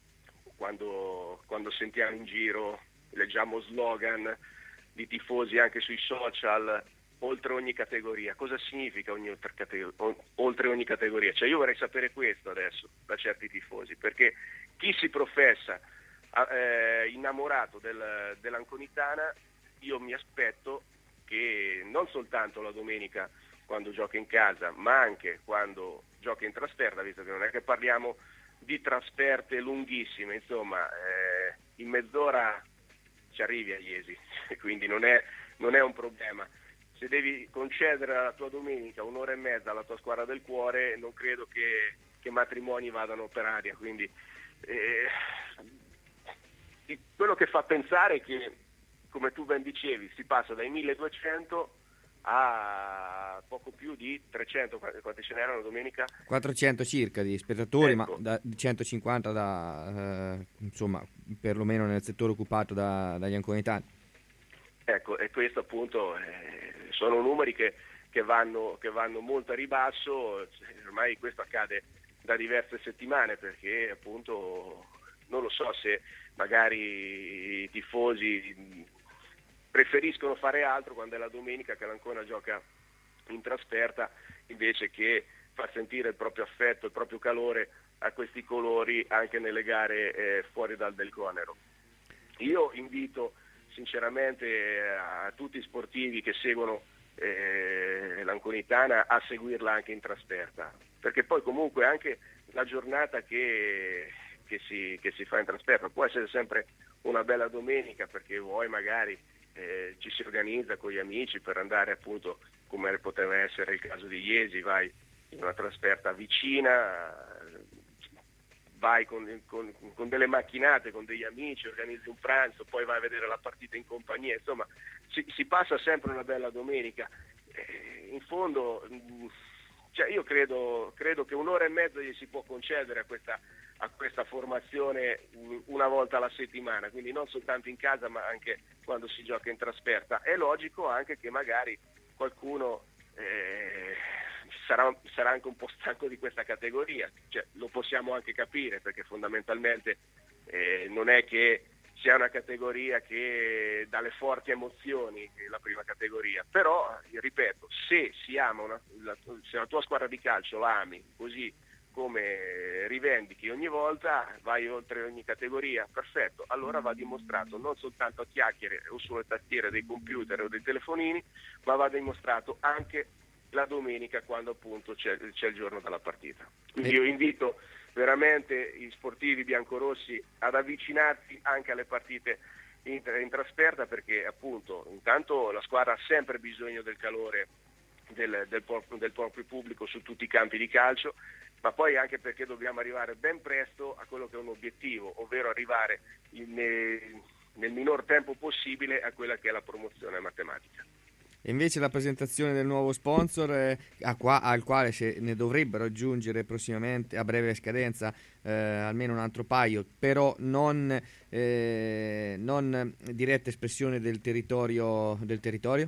[SPEAKER 12] quando, quando sentiamo in giro, leggiamo slogan di tifosi anche sui social, oltre ogni categoria. Cosa significa ogni oltre, categoria, oltre ogni categoria? Cioè io vorrei sapere questo adesso da certi tifosi, perché chi si professa eh, innamorato del, dell'Anconitana, io mi aspetto che non soltanto la domenica quando gioca in casa, ma anche quando gioca in trasferta, visto che non è che parliamo di trasferte lunghissime, insomma eh, in mezz'ora ci arrivi a Iesi, quindi non è, non è un problema. Se devi concedere alla tua domenica un'ora e mezza alla tua squadra del cuore, non credo che, che matrimoni vadano per aria, quindi eh, quello che fa pensare è che, come tu ben dicevi, si passa dai milleduecento a poco più di trecento, quanti ce n'erano domenica?
[SPEAKER 4] quattrocento circa di spettatori,
[SPEAKER 12] ecco.
[SPEAKER 4] Ma da centocinquanta da eh, insomma perlomeno nel settore occupato da, dagli anconitani.
[SPEAKER 12] Ecco, e questo appunto eh, sono numeri che, che, vanno, che vanno molto a ribasso. Ormai questo accade da diverse settimane, perché appunto non lo so se magari i tifosi preferiscono fare altro quando è la domenica che l'Ancona gioca in trasferta, invece che far sentire il proprio affetto, il proprio calore a questi colori anche nelle gare eh, fuori dal Del Conero. Io invito sinceramente a tutti i sportivi che seguono eh, l'Anconitana a seguirla anche in trasferta, perché poi comunque anche la giornata che, che, si, che si fa in trasferta può essere sempre una bella domenica, perché vuoi magari Eh, ci si organizza con gli amici per andare appunto, come poteva essere il caso di Iesi, vai in una trasferta vicina, vai con, con, con delle macchinate, con degli amici, organizzi un pranzo, poi vai a vedere la partita in compagnia, insomma si, si passa sempre una bella domenica. Eh, in fondo mh, cioè io credo, credo che un'ora e mezza gli si può concedere a questa, a questa formazione una volta alla settimana, quindi non soltanto in casa ma anche quando si gioca in trasferta. È logico anche che magari qualcuno eh, sarà, sarà anche un po' stanco di questa categoria, cioè, lo possiamo anche capire, perché fondamentalmente eh, non è che sia una categoria che dà le forti emozioni, la prima categoria, però ripeto, se si ama una, la, se la tua squadra di calcio la ami così come rivendichi ogni volta, vai oltre ogni categoria, perfetto, allora va dimostrato non soltanto a chiacchiere o sulle tastiere dei computer o dei telefonini, ma va dimostrato anche la domenica, quando appunto c'è, c'è il giorno della partita. Quindi io invito veramente i sportivi biancorossi ad avvicinarsi anche alle partite in, in trasferta, perché appunto intanto la squadra ha sempre bisogno del calore del, del, del proprio pubblico su tutti i campi di calcio, ma poi anche perché dobbiamo arrivare ben presto a quello che è un obiettivo, ovvero arrivare in, nel minor tempo possibile a quella che è la promozione matematica.
[SPEAKER 4] E invece la presentazione del nuovo sponsor eh, a qua, al quale se ne dovrebbero aggiungere prossimamente, a breve scadenza, eh, almeno un altro paio, però non, eh, non diretta espressione del territorio del territorio?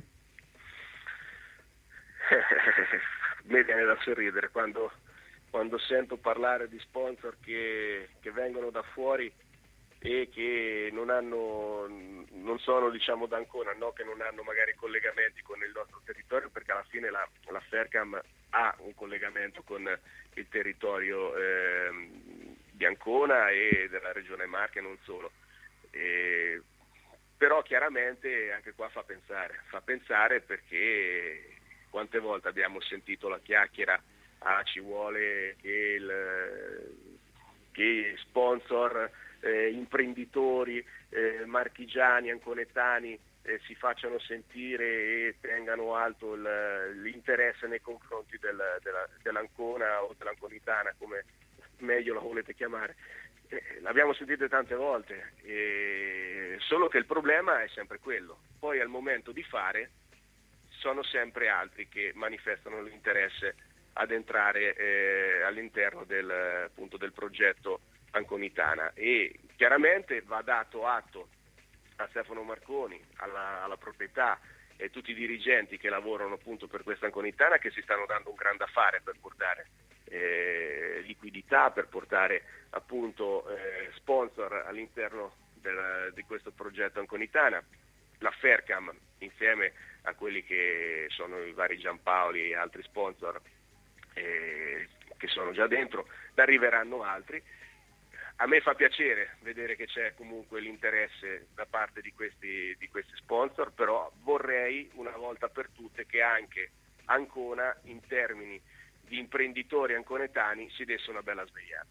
[SPEAKER 12] Mi viene da sorridere quando, quando sento parlare di sponsor che, che vengono da fuori e che non hanno, non sono diciamo da Ancona, no? Che non hanno magari collegamenti con il nostro territorio, perché alla fine la, la Faircam ha un collegamento con il territorio eh, di Ancona e della regione Marche, non solo. E, però chiaramente anche qua fa pensare, fa pensare perché quante volte abbiamo sentito la chiacchiera, ah ci vuole che, il, che sponsor, eh, imprenditori, eh, marchigiani, anconetani eh, si facciano sentire e tengano alto il, l'interesse nei confronti del, della, dell'Ancona o dell'Anconitana, come meglio la volete chiamare. Eh, l'abbiamo sentito tante volte, eh, solo che il problema è sempre quello. Poi al momento di fare sono sempre altri che manifestano l'interesse ad entrare eh, all'interno del, appunto, del progetto Anconitana, e chiaramente va dato atto a Stefano Marconi, alla, alla proprietà e tutti i dirigenti che lavorano appunto per questa Anconitana, che si stanno dando un grande affare per portare eh, liquidità, per portare appunto eh, sponsor all'interno del, di questo progetto Anconitana. La Faircam, insieme a quelli che sono i vari Giampaoli e altri sponsor eh, che sono già dentro, ne arriveranno altri. A me fa piacere vedere che c'è comunque l'interesse da parte di questi, di questi sponsor, però vorrei una volta per tutte che anche Ancona, in termini di imprenditori anconetani, si desse una bella svegliata.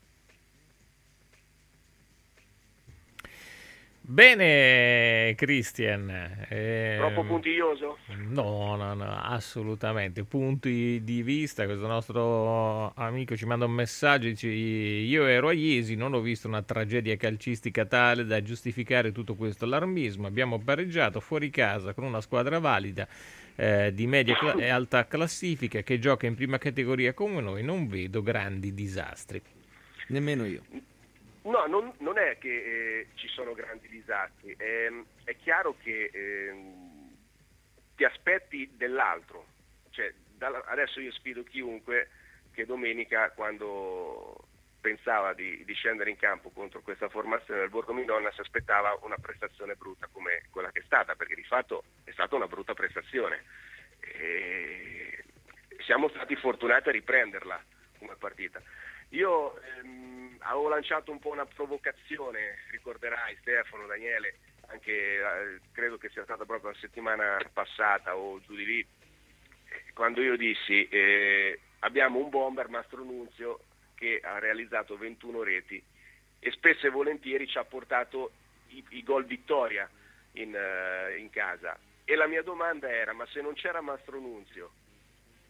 [SPEAKER 3] Bene, Christian. Eh,
[SPEAKER 12] Troppo puntiglioso?
[SPEAKER 3] No, no, no, assolutamente. Punti di vista. Questo nostro amico ci manda un messaggio, dice: io ero a Iesi, non ho visto una tragedia calcistica tale da giustificare tutto questo allarmismo. Abbiamo pareggiato fuori casa con una squadra valida eh, di media cla- e alta classifica che gioca in prima categoria come noi. Non vedo grandi disastri.
[SPEAKER 4] Nemmeno io.
[SPEAKER 12] No, non, non è che eh, ci sono grandi disastri, è, è chiaro che eh, ti aspetti dell'altro, cioè, da, adesso io sfido chiunque che domenica, quando pensava di, di scendere in campo contro questa formazione del Borgo Midonna, si aspettava una prestazione brutta come quella che è stata, perché di fatto è stata una brutta prestazione. E siamo stati fortunati a riprenderla come partita. Io ehm, avevo lanciato un po' una provocazione, ricorderai Stefano, Daniele, anche eh, credo che sia stata proprio la settimana passata o giù di lì, quando io dissi eh, abbiamo un bomber, Mastro Nunzio, che ha realizzato ventuno reti e spesso e volentieri ci ha portato i, i gol vittoria in, uh, in casa. E la mia domanda era: ma se non c'era Mastro Nunzio,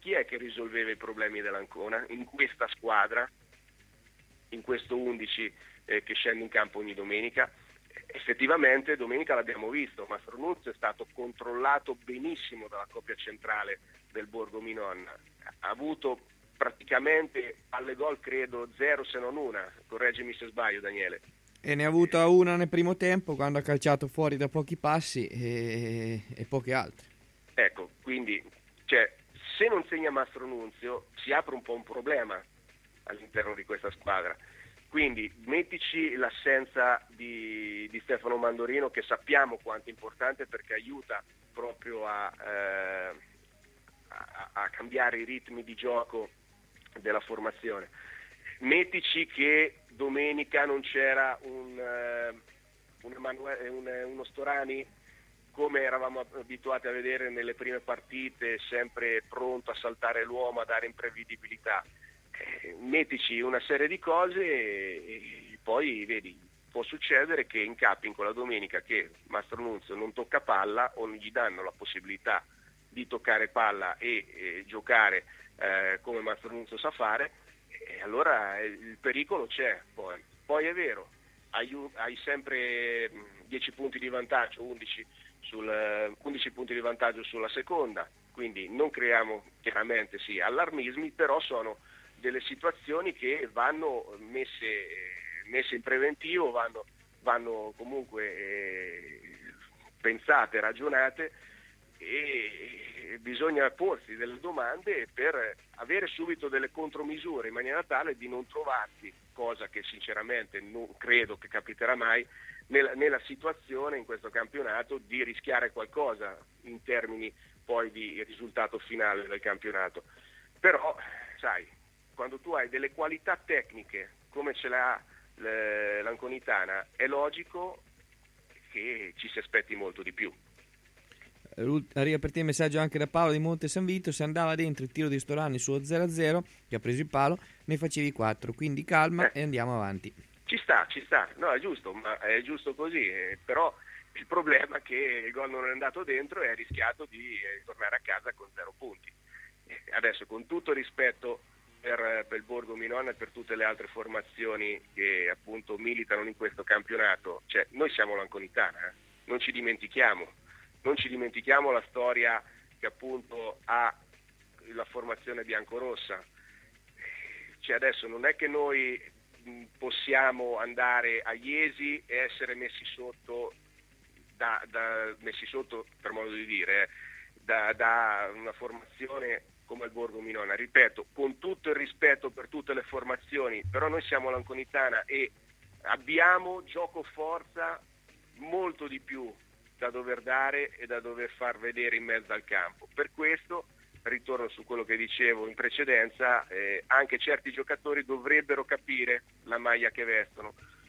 [SPEAKER 12] chi è che risolveva i problemi dell'Ancona in questa squadra, in questo undici eh, che scende in campo ogni domenica? Effettivamente domenica l'abbiamo visto, Mastro Nunzio è stato controllato benissimo dalla coppia centrale del Borgo Minonna, ha avuto praticamente alle gol credo zero se non una, correggimi se sbaglio Daniele.
[SPEAKER 13] E ne ha avuta una nel primo tempo quando ha calciato fuori da pochi passi e, e poche altre.
[SPEAKER 12] Ecco, quindi cioè, se non segna Mastro Nunzio si apre un po' un problema all'interno di questa squadra. Quindi mettici l'assenza di, di Stefano Mandorino, che sappiamo quanto è importante perché aiuta proprio a, eh, a, a cambiare i ritmi di gioco della formazione. Mettici che domenica non c'era un, uh, un Emanuele, un, uno Storani come eravamo abituati a vedere nelle prime partite, sempre pronto a saltare l'uomo, a dare imprevedibilità. Mettici una serie di cose e, e poi vedi, può succedere che incappi in quella domenica che Mastro Nunzio non tocca palla o non gli danno la possibilità di toccare palla e, e giocare eh, come Mastro Nunzio sa fare, e allora il pericolo c'è. Poi, poi è vero, hai, hai sempre dieci punti di vantaggio, undici, sul, undici punti di vantaggio sulla seconda, quindi non creiamo chiaramente sì allarmismi, però sono delle situazioni che vanno messe, messe in preventivo, vanno, vanno comunque eh, pensate, ragionate, e bisogna porsi delle domande per avere subito delle contromisure in maniera tale di non trovarsi, cosa che sinceramente non credo che capiterà mai, nella, nella situazione in questo campionato di rischiare qualcosa in termini poi di risultato finale del campionato. Però sai, quando tu hai delle qualità tecniche come ce l'ha l'Anconitana, è logico che ci si aspetti molto di più.
[SPEAKER 13] Arriva per te il messaggio anche da Paolo di Monte San Vito: se andava dentro il tiro di Storani sullo zero a zero che ha preso il palo, ne facevi quattro, quindi calma eh. e andiamo avanti.
[SPEAKER 12] Ci sta, ci sta, no, è giusto, ma è giusto così, eh, però il problema è che il gol non è andato dentro e hai rischiato di eh, tornare a casa con zero punti. Eh, adesso, con tutto rispetto per, per il Borgo Minonna e per tutte le altre formazioni che appunto militano in questo campionato, cioè noi siamo l'Anconitana, eh? non ci dimentichiamo, non ci dimentichiamo la storia che appunto ha la formazione biancorossa. Cioè adesso non è che noi possiamo andare a Iesi e essere messi sotto, da, da, messi sotto per modo di dire, eh, da, da una formazione come il Borgo Minonna. Ripeto, con tutto il rispetto per tutte le formazioni, però noi siamo l'Anconitana e abbiamo gioco forza molto di più da dover dare e da dover far vedere in mezzo al campo. Per questo, ritorno su quello che dicevo in precedenza, eh, anche certi giocatori dovrebbero capire la maglia che vestono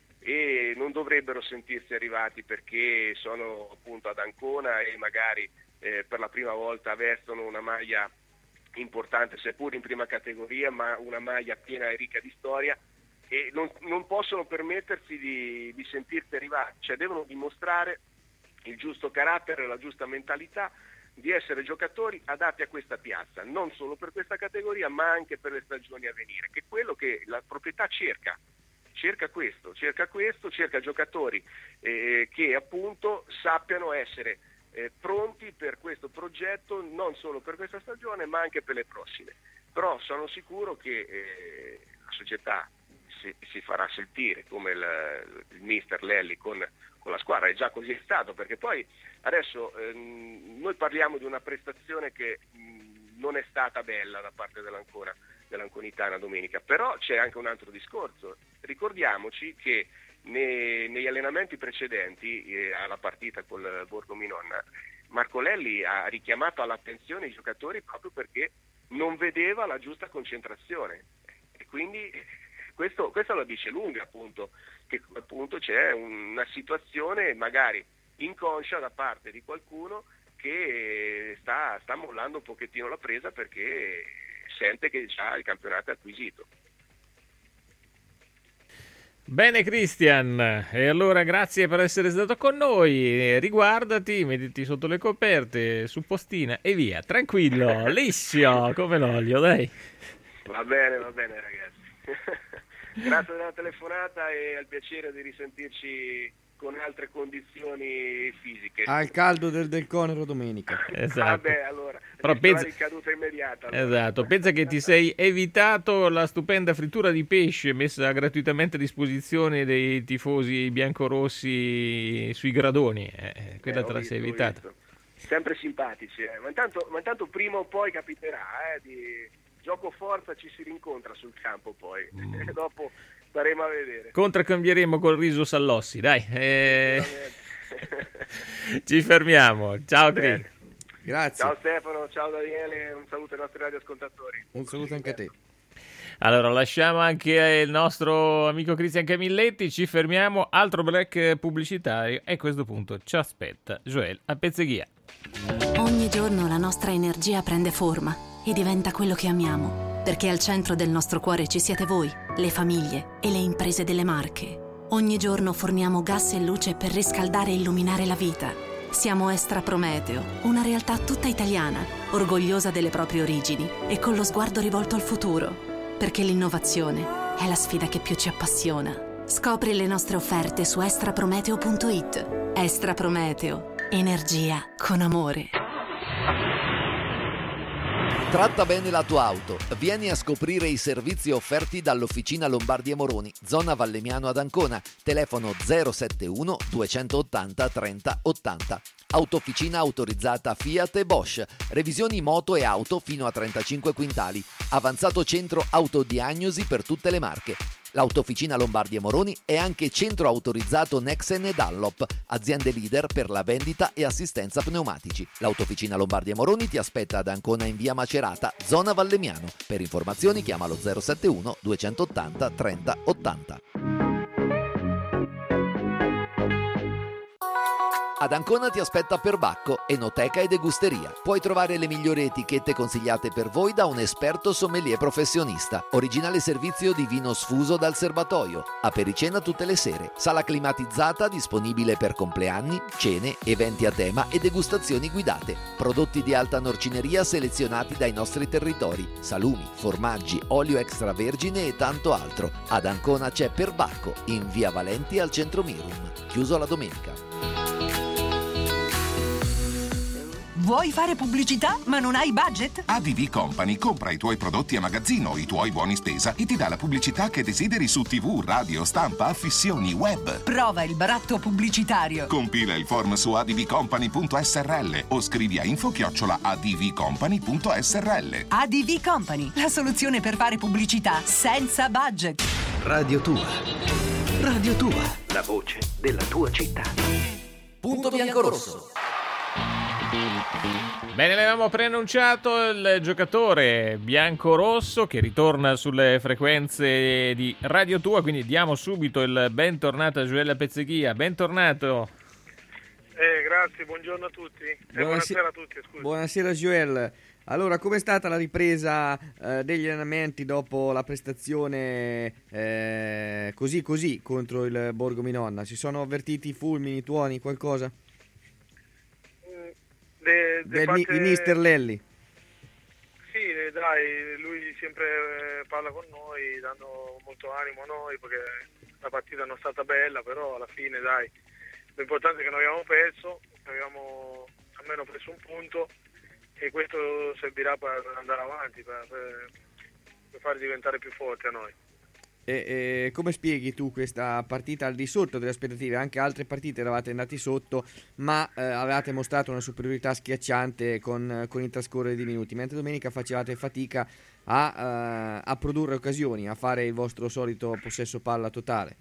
[SPEAKER 12] e non dovrebbero sentirsi arrivati perché sono appunto ad Ancona e magari eh, per la prima volta vestono una maglia importante, seppur in prima categoria, ma una maglia piena e ricca di storia, e non, non possono permettersi di, di sentirsi arrivati, cioè devono dimostrare il giusto carattere, la giusta mentalità di essere giocatori adatti a questa piazza, non solo per questa categoria ma anche per le stagioni a venire, che è quello che la proprietà cerca, cerca questo, cerca questo, cerca giocatori eh, che appunto sappiano essere eh, pronti per questo progetto, non solo per questa stagione ma anche per le prossime. Però sono sicuro che eh, la società si, si farà sentire come il, il mister Lelli con con la squadra, è già così stato, perché poi adesso ehm, noi parliamo di una prestazione che mh, non è stata bella da parte dell'Ancona, dell'Anconitana domenica, però c'è anche un altro discorso. Ricordiamoci che nei, negli allenamenti precedenti eh, alla partita col Borgo Minonna, Marco Lelli ha richiamato all'attenzione i giocatori proprio perché non vedeva la giusta concentrazione e quindi questo, questo lo dice lunga, appunto, che appunto c'è una situazione magari inconscia da parte di qualcuno che sta, sta mollando un pochettino la presa perché sente che già il campionato è acquisito.
[SPEAKER 3] Bene Cristian, e allora grazie per essere stato con noi, riguardati, mettiti sotto le coperte, suppostina e via, tranquillo, liscio come l'olio, dai.
[SPEAKER 12] Va bene, va bene ragazzi. Grazie della telefonata e al piacere di risentirci con altre condizioni fisiche.
[SPEAKER 13] Al caldo del Del Conero domenica.
[SPEAKER 3] Esatto.
[SPEAKER 12] Vabbè, allora,
[SPEAKER 3] Però pensa...
[SPEAKER 12] ricaduta immediata. Allora.
[SPEAKER 3] Esatto, pensa che ti sei evitato la stupenda frittura di pesce messa gratuitamente a disposizione dei tifosi biancorossi sui gradoni. Eh, quella
[SPEAKER 12] Eh,
[SPEAKER 3] te la
[SPEAKER 12] visto,
[SPEAKER 3] sei evitata.
[SPEAKER 12] visto. Sempre simpatici, eh. ma, intanto, ma intanto prima o poi capiterà, eh, di gioco forza ci si rincontra sul campo poi, mm. e dopo staremo a vedere.
[SPEAKER 3] Contraccambieremo col riso Sallossi, dai. Eh... Ci fermiamo. Ciao Cri.
[SPEAKER 13] Grazie.
[SPEAKER 12] Ciao Stefano, ciao Daniele, un saluto ai nostri radioascoltatori.
[SPEAKER 13] Un saluto anche a te.
[SPEAKER 3] Allora, lasciamo anche il nostro amico Cristian Camilletti, ci fermiamo, altro break pubblicitario e a questo punto ci aspetta Joel a Pezzeghia.
[SPEAKER 5] Ogni giorno la nostra energia prende forma e diventa quello che amiamo, perché al centro del nostro cuore ci siete voi, le famiglie e le imprese delle Marche. Ogni giorno forniamo gas e luce per riscaldare e illuminare la vita. Siamo Estra Prometeo, una realtà tutta italiana, orgogliosa delle proprie origini e con lo sguardo rivolto al futuro. Perché l'innovazione è la sfida che più ci appassiona. Scopri le nostre offerte su estraprometeo punto it. Estra Prometeo, energia con amore.
[SPEAKER 2] Tratta bene la tua auto. Vieni a scoprire i servizi offerti dall'Officina Lombardi e Moroni, zona Vallemiano ad Ancona. Telefono zero sette uno duecentottanta trenta ottanta. Autofficina autorizzata Fiat e Bosch. Revisioni moto e auto fino a trentacinque quintali. Avanzato centro autodiagnosi per tutte le marche. L'Autofficina Lombardi e Moroni è anche centro autorizzato Nexen e Dunlop, aziende leader per la vendita e assistenza pneumatici. L'Autofficina Lombardi e Moroni ti aspetta ad Ancona in via Macerata, zona Vallemiano. Per informazioni chiamalo zero sette uno duecentottanta trenta ottanta. Ad Ancona ti aspetta Perbacco, enoteca e degusteria. Puoi trovare le migliori etichette consigliate per voi da un esperto sommelier professionista. Originale servizio di vino sfuso dal serbatoio. Apericena tutte le sere. Sala climatizzata disponibile per compleanni, cene, eventi a tema e degustazioni guidate. Prodotti di alta norcineria selezionati dai nostri territori. Salumi, formaggi, olio extravergine e tanto altro. Ad Ancona c'è Perbacco, in via Valenti al centro Mirum. Chiuso la domenica.
[SPEAKER 14] Vuoi fare pubblicità ma non hai budget?
[SPEAKER 15] A D V Company compra i tuoi prodotti a magazzino, i tuoi buoni spesa e ti dà la pubblicità che desideri su tivù, radio, stampa, affissioni, web.
[SPEAKER 14] Prova il baratto pubblicitario.
[SPEAKER 15] Compila il form su advcompany punto s r l o scrivi a info chiocciola advcompany punto s r l.
[SPEAKER 14] A D V Company, la soluzione per fare pubblicità senza budget.
[SPEAKER 1] Radio Tua. Radio Tua. La voce della tua città.
[SPEAKER 2] Punto bianco-rosso.
[SPEAKER 3] Bene, l'avevamo preannunciato il giocatore bianco-rosso che ritorna sulle frequenze di Radio Tua, quindi diamo subito il bentornato a Joel Pezzeghia. Bentornato.
[SPEAKER 16] Eh, grazie, buongiorno a tutti. Eh, buonasera a tutti, scusa.
[SPEAKER 13] Buonasera Joel. Allora, com'è stata la ripresa eh, degli allenamenti dopo la prestazione eh, così così contro il Borgo Minonna? Si sono avvertiti fulmini, tuoni, qualcosa?
[SPEAKER 16] De, de
[SPEAKER 13] Del,
[SPEAKER 16] parte...
[SPEAKER 13] Di mister Lelli.
[SPEAKER 16] Sì, dai, lui sempre parla con noi, dando molto animo a noi, perché la partita non è stata bella, però alla fine, dai, l'importante è che noi abbiamo perso, abbiamo almeno preso un punto e questo servirà per andare avanti, per, per, per far diventare più forti a noi.
[SPEAKER 13] E, e come spieghi tu questa partita al di sotto delle aspettative? Anche altre partite eravate andati sotto, ma eh, avevate mostrato una superiorità schiacciante con, con il trascorrere di minuti, mentre domenica facevate fatica a, uh, a produrre occasioni, a fare il vostro solito possesso palla totale.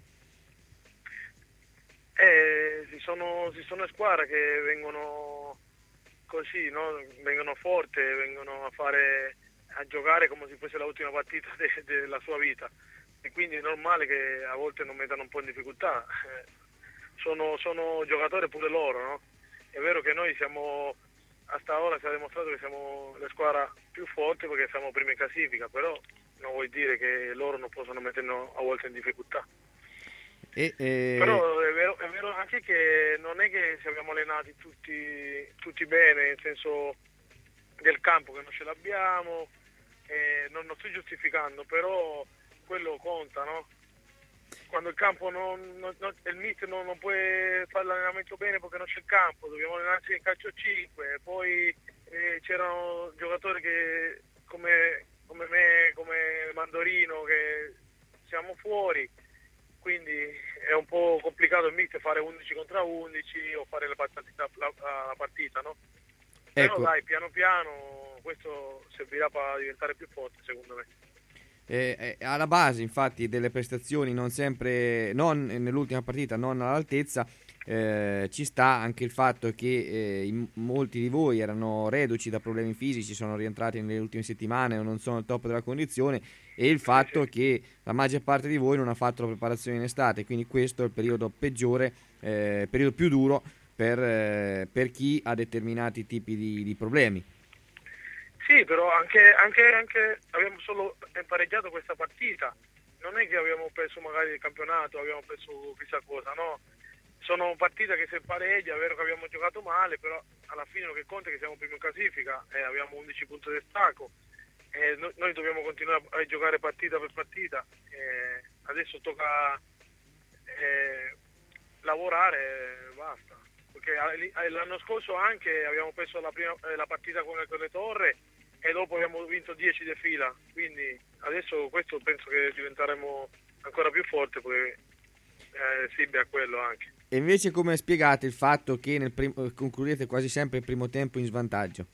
[SPEAKER 16] Eh, ci sono, ci sono squadre che vengono così, no? Vengono forti, vengono a fare a giocare come se fosse l'ultima partita de, della sua vita. E quindi è normale che a volte non mettano un po' in difficoltà. Eh, sono, sono giocatori pure loro, no? È vero che noi siamo, hasta ora si è dimostrato che siamo la squadra più forte perché siamo primi in classifica, però non vuol dire che loro non possono metternos a volte in difficoltà.
[SPEAKER 13] E, e...
[SPEAKER 16] Però è vero, è vero anche che non è che ci abbiamo allenati tutti, tutti bene, nel senso del campo che non ce l'abbiamo, eh, non, non sto giustificando, però quello conta, no? Quando il campo non, non, non il mister non, non può fare l'allenamento bene perché non c'è il campo, dobbiamo allenarci in calcio cinque, poi eh, c'erano giocatori che come, come me, come Mandorino, che siamo fuori, quindi è un po' complicato il mister fare undici contro undici o fare la partita, la, la partita, no? Però
[SPEAKER 13] Ecco.
[SPEAKER 16] dai, piano piano questo servirà per diventare più forte, secondo me.
[SPEAKER 13] Eh, eh, alla base infatti delle prestazioni non sempre, non nell'ultima partita, non all'altezza, eh, ci sta anche il fatto che eh, in- molti di voi erano reduci da problemi fisici, sono rientrati nelle ultime settimane o non sono al top della condizione, e il fatto che la maggior parte di voi non ha fatto la preparazione in estate, quindi questo è il periodo peggiore, eh, periodo più duro per, eh, per chi ha determinati tipi di, di problemi.
[SPEAKER 16] Sì, però anche, anche, anche abbiamo solo pareggiato questa partita, non è che abbiamo perso magari il campionato, abbiamo perso chissà cosa, no? Sono partite che se pareggia, è vero che abbiamo giocato male, però alla fine lo che conta è che siamo primo in classifica e abbiamo undici punti di stacco, e no, noi dobbiamo continuare a giocare partita per partita, e adesso tocca eh, lavorare e basta, perché l'anno scorso anche abbiamo perso la, prima, la partita con le Torre e dopo abbiamo vinto dieci di fila, quindi adesso questo penso che diventeremo ancora più forte, perché eh, sì, a quello anche.
[SPEAKER 13] E invece come spiegate il fatto che nel prim- concludete quasi sempre il primo tempo in svantaggio?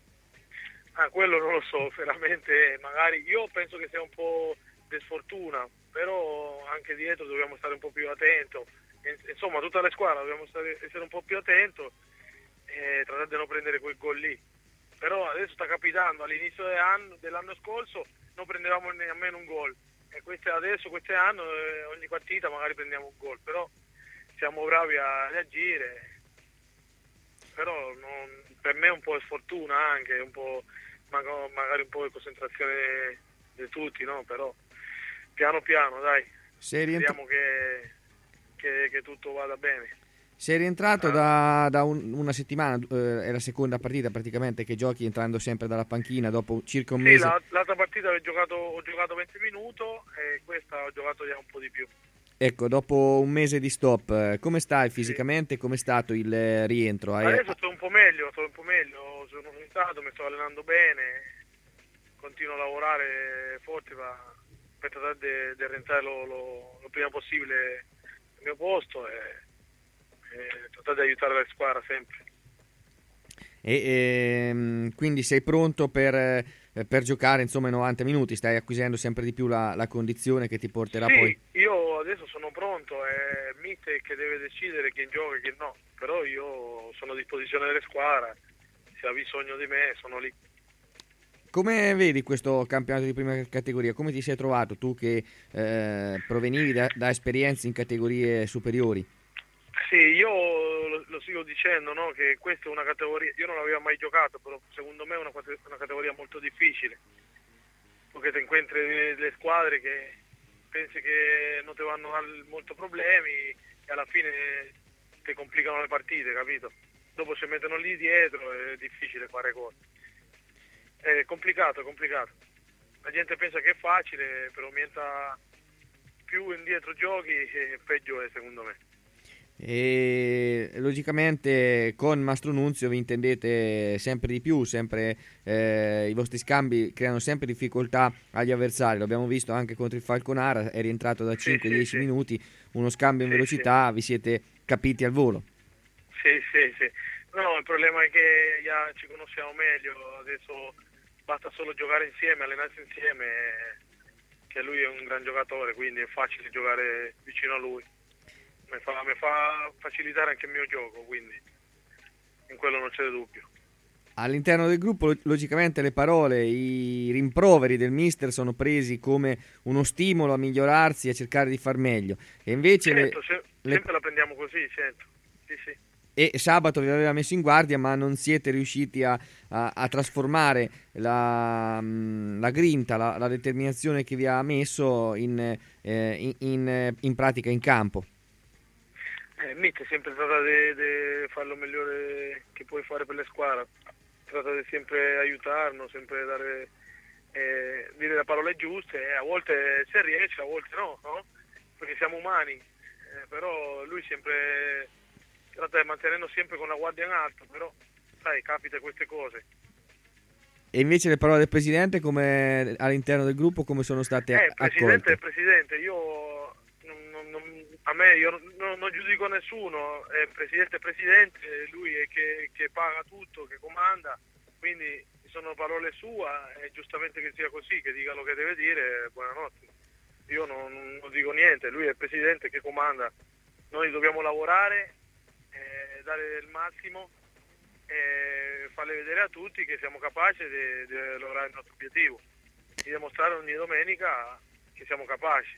[SPEAKER 16] Ah, quello non lo so, veramente, magari io penso che sia un po' di sfortuna, però anche dietro dobbiamo stare un po' più attento, insomma tutta la squadra dobbiamo stare, essere un po' più attento e trattare di non prendere quel gol lì. Però adesso sta capitando, all'inizio dell'anno, dell'anno scorso non prendevamo nemmeno un gol, e queste, adesso quest'anno eh, ogni partita magari prendiamo un gol, però siamo bravi a reagire, però non, per me è un po' di sfortuna anche, un po', magari un po' di concentrazione di tutti, no? Però piano piano dai,
[SPEAKER 13] Sei rientr-
[SPEAKER 16] speriamo che, che, che tutto vada bene.
[SPEAKER 13] Sei rientrato da, da un- una settimana, eh, è la seconda partita praticamente che giochi entrando sempre dalla panchina dopo circa un
[SPEAKER 16] Sì,
[SPEAKER 13] mese.
[SPEAKER 16] la- l'altra partita ho giocato, ho giocato venti minuti e questa ho giocato già un po' di più.
[SPEAKER 13] Ecco, dopo un mese di stop, eh, come stai fisicamente? Come è stato il eh, rientro? Hai-
[SPEAKER 16] Adesso sto un po' meglio, sto un po' meglio, sono stato, mi sto allenando bene, continuo a lavorare forte per, per trattare di rientrare lo, lo, lo prima possibile al mio posto e, e trattare di aiutare la squadra sempre.
[SPEAKER 13] E, ehm, quindi sei pronto per, eh, per giocare insomma i novanta minuti, stai acquisendo sempre di più la, la condizione che ti porterà
[SPEAKER 16] Sì,
[SPEAKER 13] poi.
[SPEAKER 16] io adesso sono pronto, è Mitte che deve decidere chi gioca e chi no, però io sono a disposizione delle squadre, se ha bisogno di me sono lì.
[SPEAKER 13] Come vedi questo campionato di prima categoria? Come ti sei trovato tu che eh, provenivi da, da esperienze in categorie superiori?
[SPEAKER 16] Sì, io lo, lo sigo dicendo, no? Che questa è una categoria, io non l'avevo mai giocato, però secondo me è una, una categoria molto difficile, perché ti incontri le squadre che pensi che non ti vanno a dare molti problemi e alla fine ti complicano le partite, capito? Dopo si mettono lì dietro, è difficile fare cose. È complicato, è complicato. La gente pensa che è facile, però mentre più indietro giochi, peggio è secondo me.
[SPEAKER 13] E logicamente con Mastro Nunzio vi intendete sempre di più, sempre eh, i vostri scambi creano sempre difficoltà agli avversari, l'abbiamo visto anche contro il Falconara, è rientrato da cinque dieci
[SPEAKER 16] sì, sì.
[SPEAKER 13] minuti, uno scambio in
[SPEAKER 16] Sì,
[SPEAKER 13] velocità, vi siete capiti al volo.
[SPEAKER 16] Sì, sì, sì. No, il problema è che già ci conosciamo meglio, adesso basta solo giocare insieme, allenarsi insieme, che lui è un gran giocatore, quindi è facile giocare vicino a lui. Mi fa, mi fa facilitare anche il mio gioco, quindi in quello non c'è dubbio.
[SPEAKER 13] All'interno del gruppo logicamente le parole, i rimproveri del mister sono presi come uno stimolo a migliorarsi e a cercare di far meglio, e invece
[SPEAKER 16] Certo,
[SPEAKER 13] le-
[SPEAKER 16] se-
[SPEAKER 13] le-
[SPEAKER 16] sempre la prendiamo così, certo. Sì, sì.
[SPEAKER 13] e sabato vi aveva messo in guardia, ma non siete riusciti a, a- a trasformare la, mh, la grinta, la, la determinazione che vi ha messo in, eh, in- in- in pratica in campo.
[SPEAKER 16] Eh, Mitt sempre tratta di fare lo migliore che puoi fare per la squadra, tratta di sempre aiutarnos, sempre dare, eh, dire le parole giuste, e a volte se riesce, a volte no, no? Perché siamo umani, eh, però lui sempre tratta di mantenerlo sempre con la guardia in alto, però sai, capita queste cose.
[SPEAKER 13] E invece le parole del presidente come all'interno del gruppo come sono state
[SPEAKER 16] Eh, presidente,
[SPEAKER 13] accolte?
[SPEAKER 16] presidente, io non, non, non, a me io non, non giudico nessuno, è presidente è presidente, lui è che, che paga tutto, che comanda, quindi sono parole sue, è giustamente che sia così, che dica lo che deve dire, buonanotte. Io non, non dico niente, lui è il presidente che comanda, noi dobbiamo lavorare, eh, dare il massimo e farle vedere a tutti che siamo capaci di, di lograre il nostro obiettivo, di dimostrare ogni domenica che siamo capaci.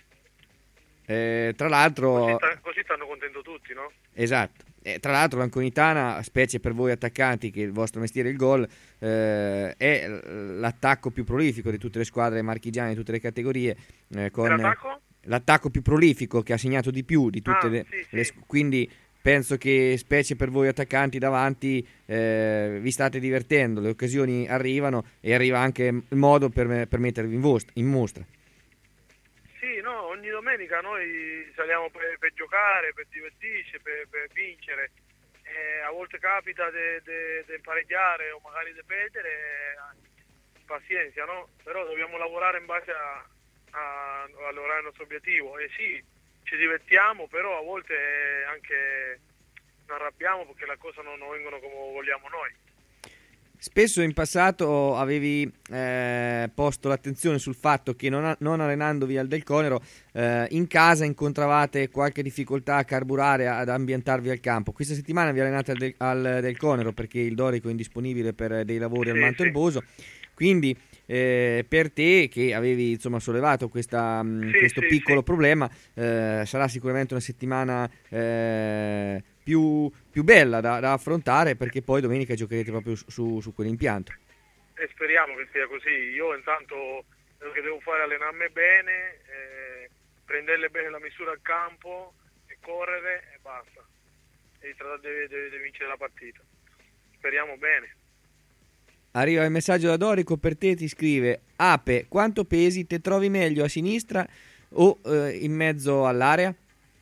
[SPEAKER 13] Eh, tra l'altro,
[SPEAKER 16] Così, sta- così stanno contento tutti, no?
[SPEAKER 13] esatto. Eh, tra l'altro l'Anconitana, specie per voi attaccanti, che il vostro mestiere è il gol, eh, è l'attacco più prolifico di tutte le squadre marchigiane, di tutte le categorie. Eh, con
[SPEAKER 16] L'attacco?
[SPEAKER 13] l'attacco più prolifico che ha segnato di più di tutte
[SPEAKER 16] Ah,
[SPEAKER 13] le,
[SPEAKER 16] sì,
[SPEAKER 13] le
[SPEAKER 16] sì.
[SPEAKER 13] squ- quindi penso che specie per voi attaccanti davanti eh, vi state divertendo, le occasioni arrivano e arriva anche il modo per, per mettervi in, vost- in mostra.
[SPEAKER 16] Sì, no, ogni domenica noi saliamo per, per giocare, per divertirci, per, per vincere. Eh, a volte capita di pareggiare o magari di perdere, eh, pazienza, no? Però dobbiamo lavorare in base a, a, a lograre il nostro obiettivo. E sì, ci divertiamo, però a volte anche non arrabbiamo perché le cose non, non vengono come vogliamo noi.
[SPEAKER 13] Spesso in passato avevi eh, posto l'attenzione sul fatto che non, a- non allenandovi al Del Conero eh, in casa incontravate qualche difficoltà a carburare, ad ambientarvi al campo. Questa settimana vi allenate al, Del- al Del Conero perché il Dorico è indisponibile per dei lavori al
[SPEAKER 16] Sì,
[SPEAKER 13] Manto
[SPEAKER 16] sì.
[SPEAKER 13] Erboso, quindi eh, per te che avevi insomma sollevato questa, mh,
[SPEAKER 16] Sì,
[SPEAKER 13] questo
[SPEAKER 16] sì,
[SPEAKER 13] piccolo
[SPEAKER 16] sì.
[SPEAKER 13] problema, eh, sarà sicuramente una settimana eh, più, più bella da, da affrontare, perché poi domenica giocherete proprio su, su, su quell'impianto.
[SPEAKER 16] E speriamo che sia così. Io intanto quello che devo fare è allenarmi bene, eh, prenderle bene la misura al campo e correre e basta. E trattare di, di, di vincere la partita. Speriamo bene.
[SPEAKER 13] Arriva il messaggio da Dorico, per te ti scrive: Ape, quanto pesi? Te trovi meglio a sinistra o eh, in mezzo all'area?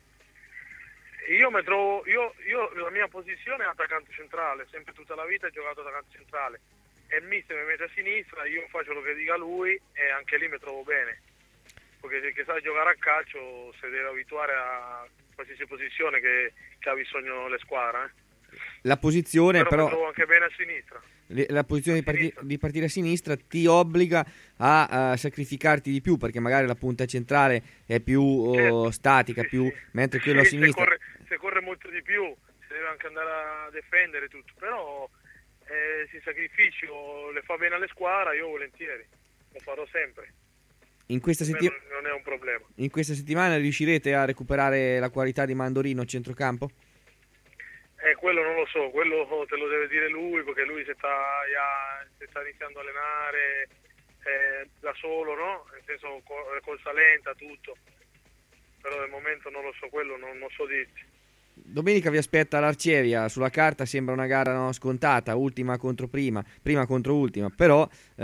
[SPEAKER 16] Io mi trovo, io, io la mia posizione è attaccante centrale, sempre tutta la vita ho giocato attaccante centrale. E il mister mi mette a sinistra, io faccio lo che dica lui e anche lì mi trovo bene. Perché se che sa giocare a calcio si deve abituare a qualsiasi posizione che, che ha bisogno le squadre. Eh.
[SPEAKER 13] La posizione
[SPEAKER 16] Però,
[SPEAKER 13] però,
[SPEAKER 16] mi trovo anche bene a sinistra.
[SPEAKER 13] le- la posizione di, parti- di partire a sinistra ti obbliga a, a sacrificarti di più, perché magari la punta centrale è più oh,
[SPEAKER 16] Certo.
[SPEAKER 13] statica,
[SPEAKER 16] Sì,
[SPEAKER 13] più,
[SPEAKER 16] sì.
[SPEAKER 13] mentre quello a
[SPEAKER 16] Sì, se
[SPEAKER 13] sinistra...
[SPEAKER 16] corre, se corre molto di più si deve anche andare a difendere tutto, però eh, se il sacrificio le fa bene alle squadre io volentieri, lo farò sempre.
[SPEAKER 13] In questa,
[SPEAKER 16] Per me
[SPEAKER 13] setti-
[SPEAKER 16] non, non è un problema.
[SPEAKER 13] in questa settimana riuscirete a recuperare la qualità di Mandorino a centrocampo?
[SPEAKER 16] Eh, quello non lo so, quello te lo deve dire lui, perché lui si sta, già, si sta iniziando a allenare eh, da solo, no? Nel senso co- col Salenta, tutto. Però al momento non lo so, quello non, non so dirti.
[SPEAKER 13] Domenica vi aspetta l'Arcevia, sulla carta sembra una gara no, scontata, ultima contro prima, prima contro ultima, però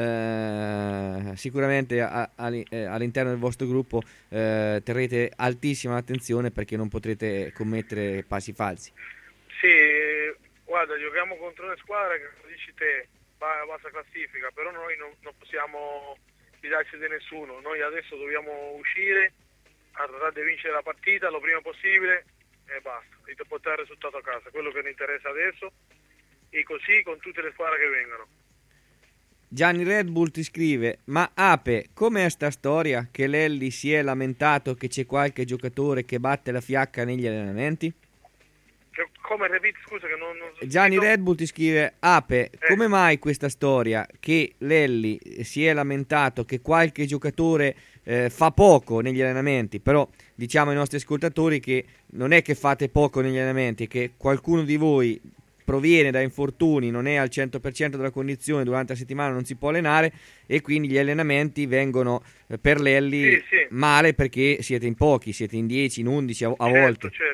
[SPEAKER 13] eh, sicuramente a- a- eh, all'interno del vostro gruppo eh, terrete altissima attenzione, perché non potrete commettere passi falsi.
[SPEAKER 16] Sì, guarda, giochiamo contro una squadra che, come dici te, va a bassa classifica, però noi non, non possiamo fidarci di nessuno. Noi adesso dobbiamo uscire a trattare di vincere la partita lo prima possibile e basta, e portare il risultato a casa, quello che mi interessa adesso, e così con tutte le squadre che vengono.
[SPEAKER 13] Gianni Red Bull ti scrive: ma Ape, com'è sta storia che Lelli si è lamentato che c'è qualche giocatore che batte la fiacca negli allenamenti?
[SPEAKER 16] Che- Come ripeti, scusa che non... non so
[SPEAKER 13] Gianni
[SPEAKER 16] sentito.
[SPEAKER 13] Red Bull ti scrive: Ape, come mai questa storia che Lelli si è lamentato che qualche giocatore eh, fa poco negli allenamenti? Però diciamo ai nostri ascoltatori che non è che fate poco negli allenamenti, che qualcuno di voi proviene da infortuni, non è al cento per cento della condizione, durante la settimana non si può allenare e quindi gli allenamenti vengono eh, per Lelli
[SPEAKER 16] Sì, sì.
[SPEAKER 13] male, perché siete in pochi, siete in dieci, in undici a, a
[SPEAKER 16] Certo,
[SPEAKER 13] volte.
[SPEAKER 16] certo.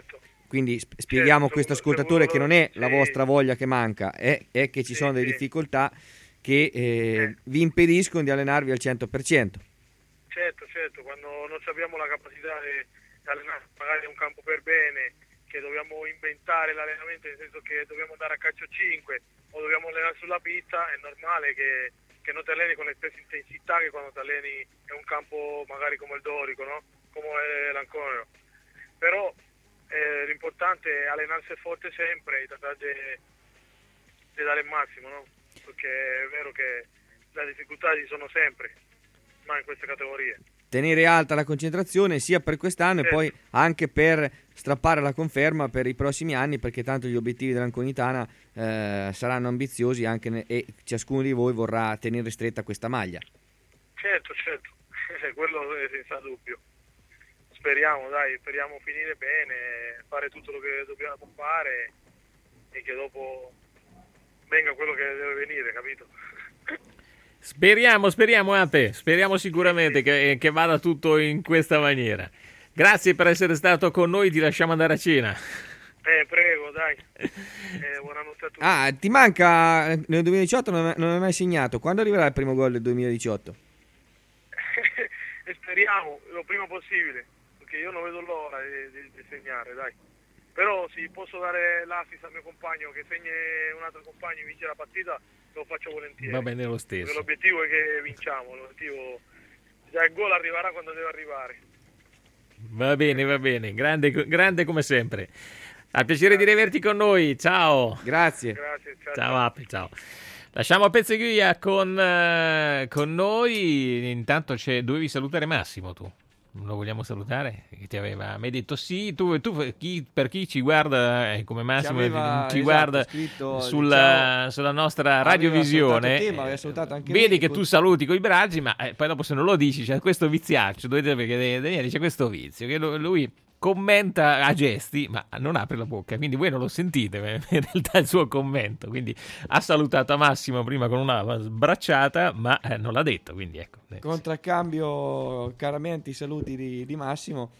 [SPEAKER 13] Quindi sp- spieghiamo a
[SPEAKER 16] Certo,
[SPEAKER 13] questo
[SPEAKER 16] se
[SPEAKER 13] ascoltatore
[SPEAKER 16] vuole-
[SPEAKER 13] che non è la
[SPEAKER 16] sì.
[SPEAKER 13] vostra voglia che manca, è, è che ci
[SPEAKER 16] Sì,
[SPEAKER 13] sono delle
[SPEAKER 16] sì.
[SPEAKER 13] difficoltà che eh, vi impediscono di allenarvi al cento per cento.
[SPEAKER 16] Certo, certo, quando non abbiamo la capacità di allenare magari un campo per bene, che dobbiamo inventare l'allenamento, nel senso che dobbiamo andare a calcio cinque o dobbiamo allenare sulla pista, è normale che, che non ti alleni con le stesse intensità che quando ti alleni in un campo magari come il Dorico, no? Come è l'Ancona. Però eh, l'importante è allenarsi forte sempre e trattare di, di dare il massimo, no? Perché è vero che le difficoltà ci sono sempre, ma in queste categorie.
[SPEAKER 13] Tenere alta la concentrazione sia per quest'anno e
[SPEAKER 16] Certo.
[SPEAKER 13] poi anche per strappare la conferma per i prossimi anni, perché tanto gli obiettivi dell'Anconitana eh, saranno ambiziosi anche ne- e ciascuno di voi vorrà tenere stretta questa maglia.
[SPEAKER 16] Certo, certo, quello è senza dubbio. Speriamo, dai, speriamo finire bene, fare tutto quello che dobbiamo fare e che dopo venga quello che deve venire, capito?
[SPEAKER 3] Speriamo, speriamo Ate, speriamo sicuramente che, che vada tutto in questa maniera. Grazie per essere stato con noi, ti lasciamo andare a cena.
[SPEAKER 16] Eh, prego, dai. Eh, buonanotte a tutti.
[SPEAKER 13] Ah, ti manca nel duemiladiciotto, non, non hai mai segnato. Quando arriverà il primo gol del duemiladiciotto?
[SPEAKER 16] E speriamo lo prima possibile, perché io non vedo l'ora di, di- di segnare, dai. Però se posso dare l'assist al mio compagno che segni un altro compagno e vince la partita, lo faccio volentieri.
[SPEAKER 3] Va bene lo
[SPEAKER 16] Perché
[SPEAKER 3] stesso.
[SPEAKER 16] l'obiettivo è che vinciamo, l'obiettivo già il gol arriverà quando deve arrivare.
[SPEAKER 3] Va bene, va bene, grande, grande come sempre. Al piacere di riaverti con noi, ciao.
[SPEAKER 13] Grazie.
[SPEAKER 16] Grazie, ciao.
[SPEAKER 3] Ciao Ape, ciao. Lasciamo Pezzeguia con, eh, con noi. Intanto c'è, dovevi salutare Massimo tu. Lo vogliamo salutare? Che ti aveva mi hai detto sì, tu, tu chi, per chi ci guarda eh, come Massimo
[SPEAKER 13] Ci aveva,
[SPEAKER 3] ci
[SPEAKER 13] esatto,
[SPEAKER 3] guarda
[SPEAKER 13] scritto,
[SPEAKER 3] sulla,
[SPEAKER 13] diciamo,
[SPEAKER 3] sulla nostra
[SPEAKER 13] aveva
[SPEAKER 3] radiovisione,
[SPEAKER 13] salutato te, ma aveva salutato anche
[SPEAKER 3] vedi
[SPEAKER 13] me,
[SPEAKER 3] che
[SPEAKER 13] con-
[SPEAKER 3] tu saluti coi bracci, ma eh, poi dopo se non lo dici c'è questo viziaccio, dovete perché Daniele c'è questo vizio che lu- lui commenta a gesti ma non apre la bocca, quindi voi non lo sentite in realtà il suo commento, quindi ha salutato a Massimo prima con una sbracciata ma eh, non l'ha detto, quindi ecco.
[SPEAKER 13] Contraccambio caramente i saluti di, di Massimo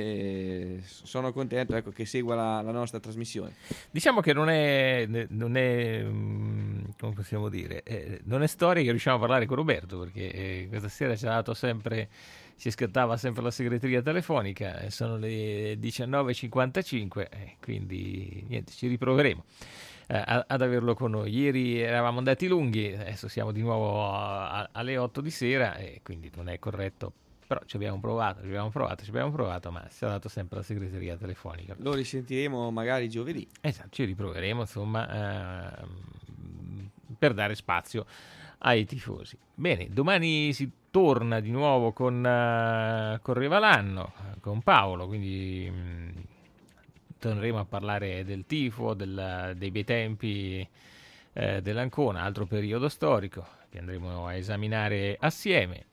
[SPEAKER 13] e sono contento, ecco, che segua la, la nostra trasmissione.
[SPEAKER 3] Diciamo che non è, non è mm, come possiamo dire, eh, non è storia che riusciamo a parlare con Roberto, perché eh, questa sera ci ha dato sempre, ci scattava sempre la segreteria telefonica, eh, sono le diciannove e cinquantacinque, eh, quindi niente, ci riproveremo eh, a- ad averlo con noi. Ieri eravamo andati lunghi, adesso siamo di nuovo a- alle otto di sera e quindi non è corretto. Però ci abbiamo provato, ci abbiamo provato, ci abbiamo provato, ma ci ha dato sempre la segreteria telefonica.
[SPEAKER 13] Lo risentiremo magari giovedì.
[SPEAKER 3] Esatto, ci riproveremo insomma ehm, per dare spazio ai tifosi. Bene, domani si torna di nuovo con, eh, con Rivalanno, con Paolo, quindi mh, torneremo a parlare del tifo, del- dei bei tempi eh, dell'Ancona, altro periodo storico che andremo a esaminare assieme.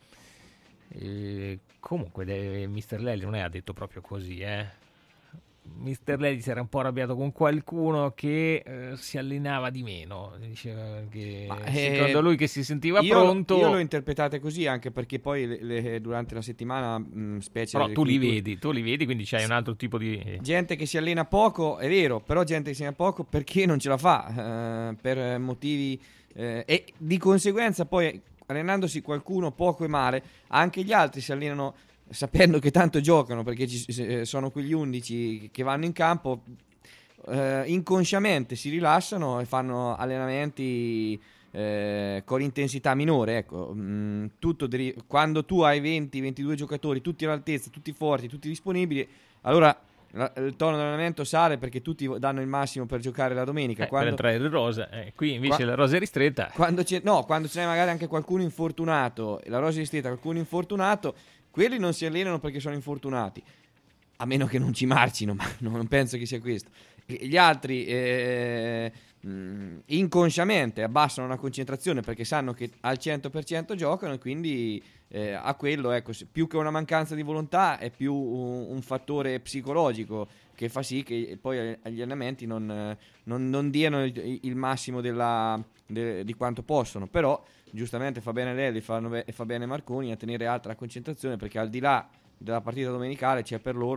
[SPEAKER 3] Eh, comunque de- mister Lelli non è ha detto proprio così, eh. mister Lelli si era un po' arrabbiato con qualcuno che eh, si allenava di meno, diceva che
[SPEAKER 13] Ma,
[SPEAKER 3] secondo
[SPEAKER 13] eh,
[SPEAKER 3] lui che si sentiva
[SPEAKER 13] io,
[SPEAKER 3] pronto.
[SPEAKER 13] Io l'ho interpretate così, anche perché poi le- le- durante la settimana, mh, specie
[SPEAKER 3] Però
[SPEAKER 13] le
[SPEAKER 3] tu li
[SPEAKER 13] culture-
[SPEAKER 3] vedi, tu li vedi, quindi c'hai un altro tipo di...
[SPEAKER 13] gente che si allena poco, è vero, però gente che si allena poco perché non ce la fa, eh, per motivi eh, e di conseguenza poi allenandosi qualcuno poco e male, anche gli altri si allenano sapendo che tanto giocano, perché ci, eh, sono quegli undici che vanno in campo, eh, inconsciamente si rilassano e fanno allenamenti eh, con intensità minore, ecco. Mm, tutto deri- quando tu hai venti ventidue giocatori tutti all'altezza, tutti forti, tutti disponibili, allora la- il tono dell'allenamento sale perché tutti danno il massimo per giocare la domenica.
[SPEAKER 3] Eh,
[SPEAKER 13] quando,
[SPEAKER 3] per entrare in rosa, eh, qui invece
[SPEAKER 13] Qua-
[SPEAKER 3] la rosa è ristretta.
[SPEAKER 13] quando c'è, no, quando c'è magari anche qualcuno infortunato, la rosa è ristretta, qualcuno infortunato, quelli non si allenano perché sono infortunati, a meno che non ci marcino, ma non penso che sia questo. E gli altri eh, mh, inconsciamente abbassano la concentrazione perché sanno che al cento per cento giocano, e quindi eh, a quello, ecco, se- più che una mancanza di volontà è più un, un fattore psicologico che fa sì che poi agli allenamenti non, eh, non, non diano il, il massimo della, de- di quanto possono. Però giustamente fa bene Lelli fanno be- e fa bene Marconi a tenere alta la concentrazione, perché al di là della partita domenicale c'è per loro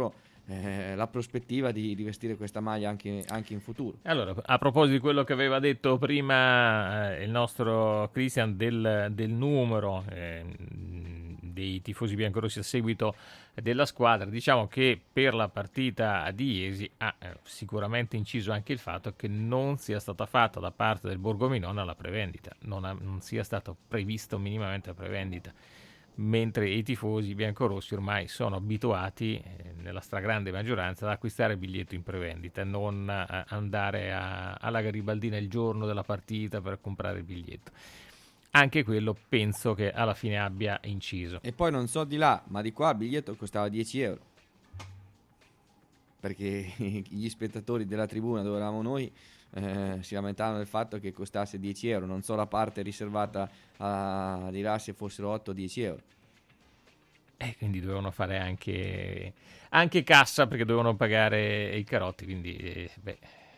[SPEAKER 13] eh, la prospettiva di, di vestire questa maglia anche, anche in futuro.
[SPEAKER 3] Allora, a proposito di quello che aveva detto prima eh, il nostro Christian del, del numero eh, dei tifosi biancorossi a seguito della squadra, diciamo che per la partita di Iesi ha eh, sicuramente inciso anche il fatto che non sia stata fatta da parte del Borgominona la prevendita, non, ha, non sia stato previsto minimamente la prevendita, mentre i tifosi biancorossi ormai sono abituati eh, nella stragrande maggioranza ad acquistare il biglietto in prevendita, non a andare a, alla Garibaldina il giorno della partita per comprare il biglietto. Anche quello penso che alla fine abbia inciso.
[SPEAKER 13] E poi non so di là, ma di qua il biglietto costava dieci euro, perché gli spettatori della tribuna dove eravamo noi eh, si lamentavano del fatto che costasse dieci euro, non so la parte riservata a, di là se fossero otto o dieci euro.
[SPEAKER 3] E quindi dovevano fare anche, anche cassa, perché dovevano pagare i carotti, quindi eh, beh,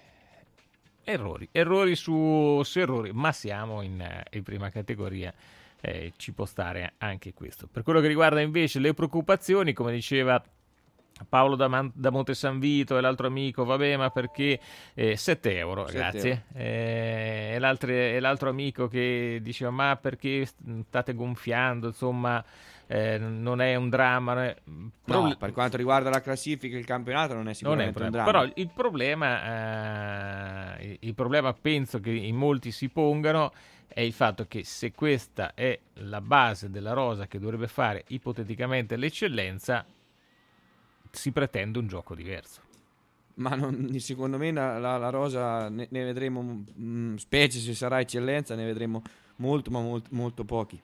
[SPEAKER 3] errori, errori su, su errori, ma siamo in, in prima categoria, eh, ci può stare anche questo. Per quello che riguarda invece le preoccupazioni, come diceva Paolo da, Man- da Monte San Vito e l'altro amico, vabbè, ma perché eh, sette euro, grazie. Eh, e, l'altro, e l'altro amico che diceva, ma perché state gonfiando, insomma, eh, non è un dramma. Non è... Pro...
[SPEAKER 13] No, per quanto riguarda la classifica, il campionato non è sicuramente
[SPEAKER 3] non è un,
[SPEAKER 13] un dramma.
[SPEAKER 3] Però il problema, eh, il problema penso che in molti si pongano è il fatto che se questa è la base della rosa che dovrebbe fare ipoteticamente l'eccellenza, si pretende un gioco diverso.
[SPEAKER 13] Ma non, secondo me la, la, la rosa ne, ne vedremo, mh, specie se sarà eccellenza, ne vedremo molto ma molto, molto pochi.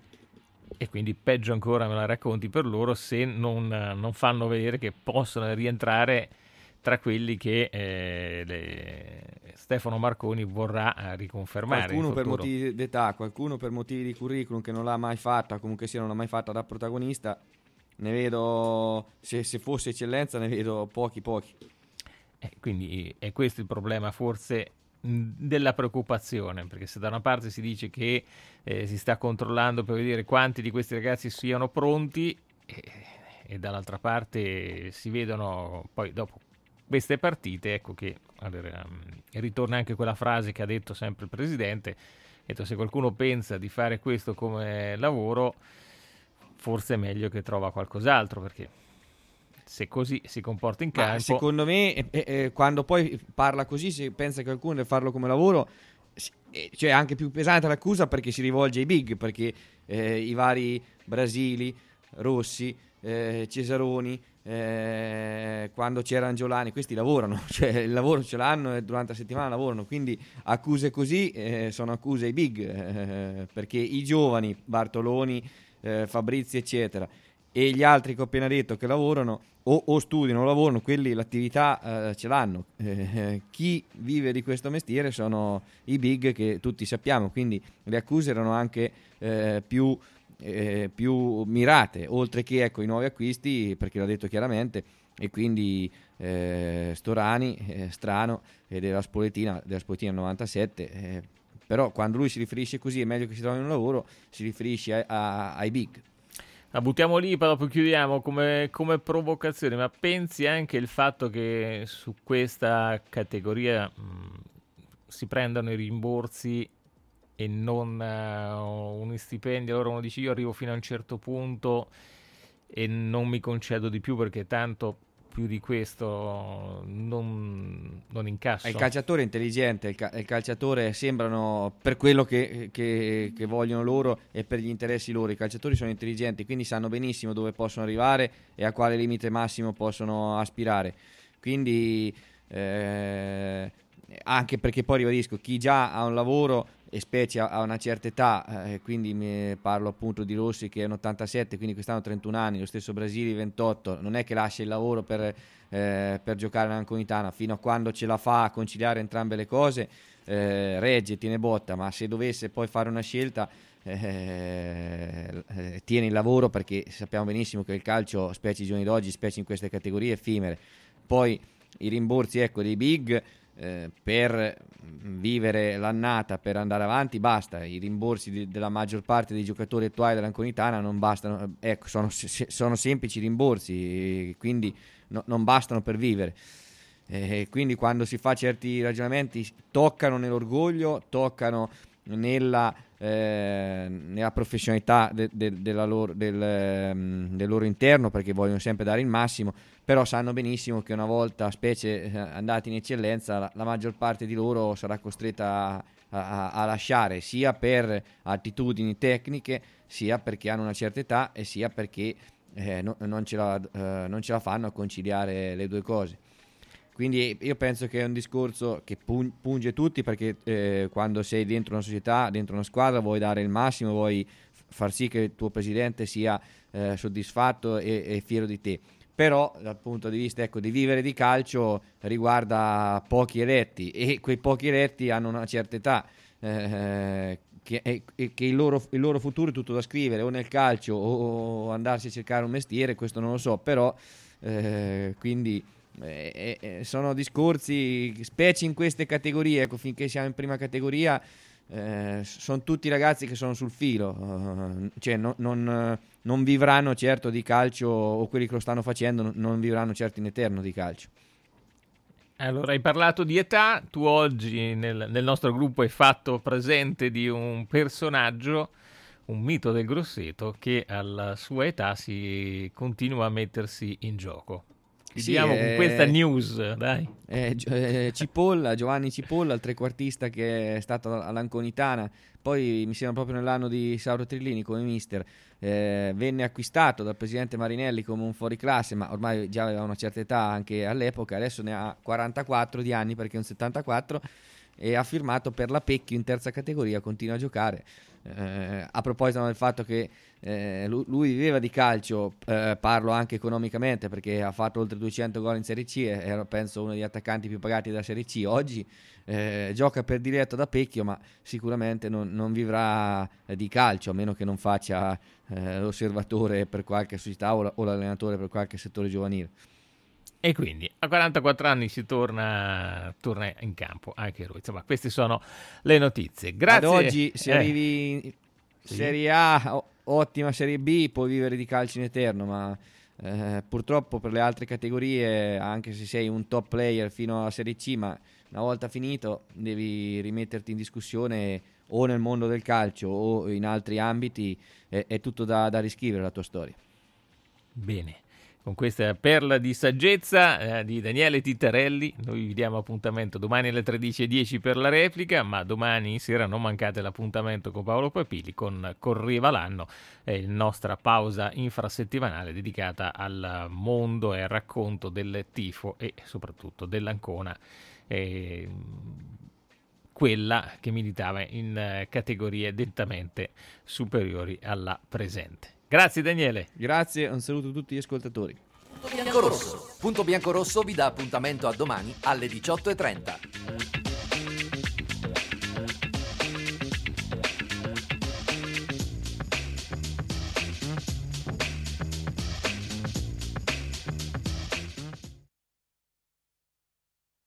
[SPEAKER 3] E quindi peggio ancora me la racconti per loro se non, non fanno vedere che possono rientrare tra quelli che eh, le, Stefano Marconi vorrà riconfermare.
[SPEAKER 13] Qualcuno per motivi d'età, qualcuno per motivi di curriculum che non l'ha mai fatta, comunque sia non l'ha mai fatta da protagonista. Ne vedo, se, se fosse eccellenza, ne vedo pochi pochi.
[SPEAKER 3] Eh, quindi è questo il problema forse della preoccupazione, perché se da una parte si dice che eh, si sta controllando per vedere quanti di questi ragazzi siano pronti e, e dall'altra parte si vedono poi dopo queste partite, ecco che allora, ritorna anche quella frase che ha detto sempre il presidente, ha detto, se qualcuno pensa di fare questo come lavoro forse è meglio che trova qualcos'altro, perché se così si comporta in campo...
[SPEAKER 13] Ma secondo me, eh, eh, quando poi parla così, se pensa che qualcuno deve farlo come lavoro, eh, cioè è anche più pesante l'accusa, perché si rivolge ai big, perché eh, i vari Brasili, Rossi, eh, Cesaroni, eh, quando c'era Angiolani, questi lavorano, cioè il lavoro ce l'hanno e durante la settimana lavorano, quindi accuse così eh, sono accuse ai big, eh, perché i giovani, Bartoloni, eh, Fabrizi eccetera, e gli altri che ho appena detto che lavorano o, o studiano o lavorano, quelli l'attività eh, ce l'hanno. Eh, chi vive di questo mestiere sono i big, che tutti sappiamo, quindi le accuse erano anche eh, più, eh, più mirate, oltre che ecco i nuovi acquisti, perché l'ha detto chiaramente, e quindi eh, Storani, eh, Strano e della Spoletina, della Spoletina novantasette, eh, però quando lui si riferisce così è meglio che si trovi un lavoro, si riferisce a, a, ai big.
[SPEAKER 3] La buttiamo lì, poi dopo chiudiamo come, come provocazione, ma pensi anche il fatto che su questa categoria mh, si prendano i rimborsi e non uh, un stipendio? Allora uno dice, io arrivo fino a un certo punto e non mi concedo di più perché tanto più di questo non, non incasso.
[SPEAKER 13] Il calciatore è intelligente, il, ca- il calciatore sembrano, per quello che, che, che vogliono loro e per gli interessi loro, i calciatori sono intelligenti, quindi sanno benissimo dove possono arrivare e a quale limite massimo possono aspirare, quindi eh, anche perché poi ribadisco, chi già ha un lavoro e specie a una certa età, eh, quindi mi parlo appunto di Rossi che è un ottantasette, quindi quest'anno trentuno anni, lo stesso Brasili ventotto, non è che lascia il lavoro per, eh, per giocare nell'Anconitana, fino a quando ce la fa a conciliare entrambe le cose, eh, regge, tiene botta, ma se dovesse poi fare una scelta eh, eh, tiene il lavoro, perché sappiamo benissimo che il calcio, specie i giorni d'oggi, specie in queste categorie, effimere. Poi i rimborsi ecco dei big, Eh, per
[SPEAKER 4] vivere l'annata per andare avanti basta. I rimborsi di, della maggior parte dei giocatori attuali dell'Anconitana non bastano, ecco, sono, sono semplici rimborsi, quindi no, non bastano per vivere. E quindi quando si fa certi ragionamenti toccano nell'orgoglio, toccano nella, eh, nella professionalità de, de, della loro, del, um, del loro interno, perché vogliono sempre dare il massimo, però sanno benissimo che una volta, specie andati in eccellenza, la, la maggior parte di loro sarà costretta a, a, a lasciare, sia per attitudini tecniche, sia perché hanno una certa età e sia perché eh, no, non, ce la, eh, non ce la fanno a conciliare le due cose. Quindi io penso che è un discorso che punge tutti, perché eh, quando sei dentro una società, dentro una squadra, vuoi dare il massimo, vuoi far sì che il tuo presidente sia eh, soddisfatto e, e fiero di te. Però dal punto di vista, ecco, di vivere di calcio riguarda pochi eletti, e quei pochi eletti hanno una certa età, eh, che, e, che il, loro, il loro futuro è tutto da scrivere, o nel calcio o andarsi a cercare un mestiere, questo non lo so, però eh, quindi... Eh, eh, sono discorsi, specie in queste categorie, ecco, finché siamo in prima categoria, eh, sono tutti ragazzi che sono sul filo, uh, cioè no, non, non vivranno certo di calcio, o quelli che lo stanno facendo non, non vivranno certo in eterno di calcio.
[SPEAKER 3] Allora, hai parlato di età, tu oggi nel, nel nostro gruppo hai fatto presente di un personaggio, un mito del Grosseto, che alla sua età si continua a mettersi in gioco. Chiudiamo sì, con eh, questa news, dai.
[SPEAKER 13] Eh, eh, Cipolla, Giovanni Cipolla, il trequartista che è stato all'Anconitana, poi mi sembra proprio nell'anno di Sauro Trillini come mister, eh, venne acquistato dal presidente Marinelli come un fuoriclasse, ma ormai già aveva una certa età anche all'epoca, adesso ne ha quarantaquattro di anni perché è un settantaquattro, e ha firmato per la Pecchio in terza categoria, continua a giocare. Eh, a proposito del fatto che eh, lui, lui viveva di calcio, eh, parlo anche economicamente, perché ha fatto oltre duecento gol in Serie C, era penso uno degli attaccanti più pagati della Serie C. Oggi eh, gioca per diretto da Pecchio, ma sicuramente non, non vivrà eh, di calcio, a meno che non faccia eh, l'osservatore per qualche società o, la, o l'allenatore per qualche settore giovanile.
[SPEAKER 3] E quindi a quarantaquattro anni si torna, torna in campo anche lui. Insomma, queste sono le notizie. Grazie.
[SPEAKER 13] Ad oggi, se
[SPEAKER 3] eh.
[SPEAKER 13] arrivi in sì. Serie A, o, ottima Serie B, puoi vivere di calcio in eterno, ma eh, purtroppo per le altre categorie, anche se sei un top player fino alla Serie C, ma una volta finito devi rimetterti in discussione o nel mondo del calcio o in altri ambiti, è, è tutto da, da riscrivere la tua storia.
[SPEAKER 3] Bene. Con questa perla di saggezza eh, di Daniele Tittarelli, noi vi diamo appuntamento domani alle tredici e dieci per la replica, ma domani sera non mancate l'appuntamento con Paolo Papili con Correva l'anno, eh, la nostra pausa infrasettimanale dedicata al mondo e al racconto del tifo e soprattutto dell'Ancona, eh, quella che militava in eh, categorie dettamente superiori alla presente. Grazie Daniele.
[SPEAKER 13] Grazie, un saluto a tutti gli ascoltatori.
[SPEAKER 2] Punto Biancorosso. Punto Biancorosso vi dà appuntamento a domani alle diciotto e trenta.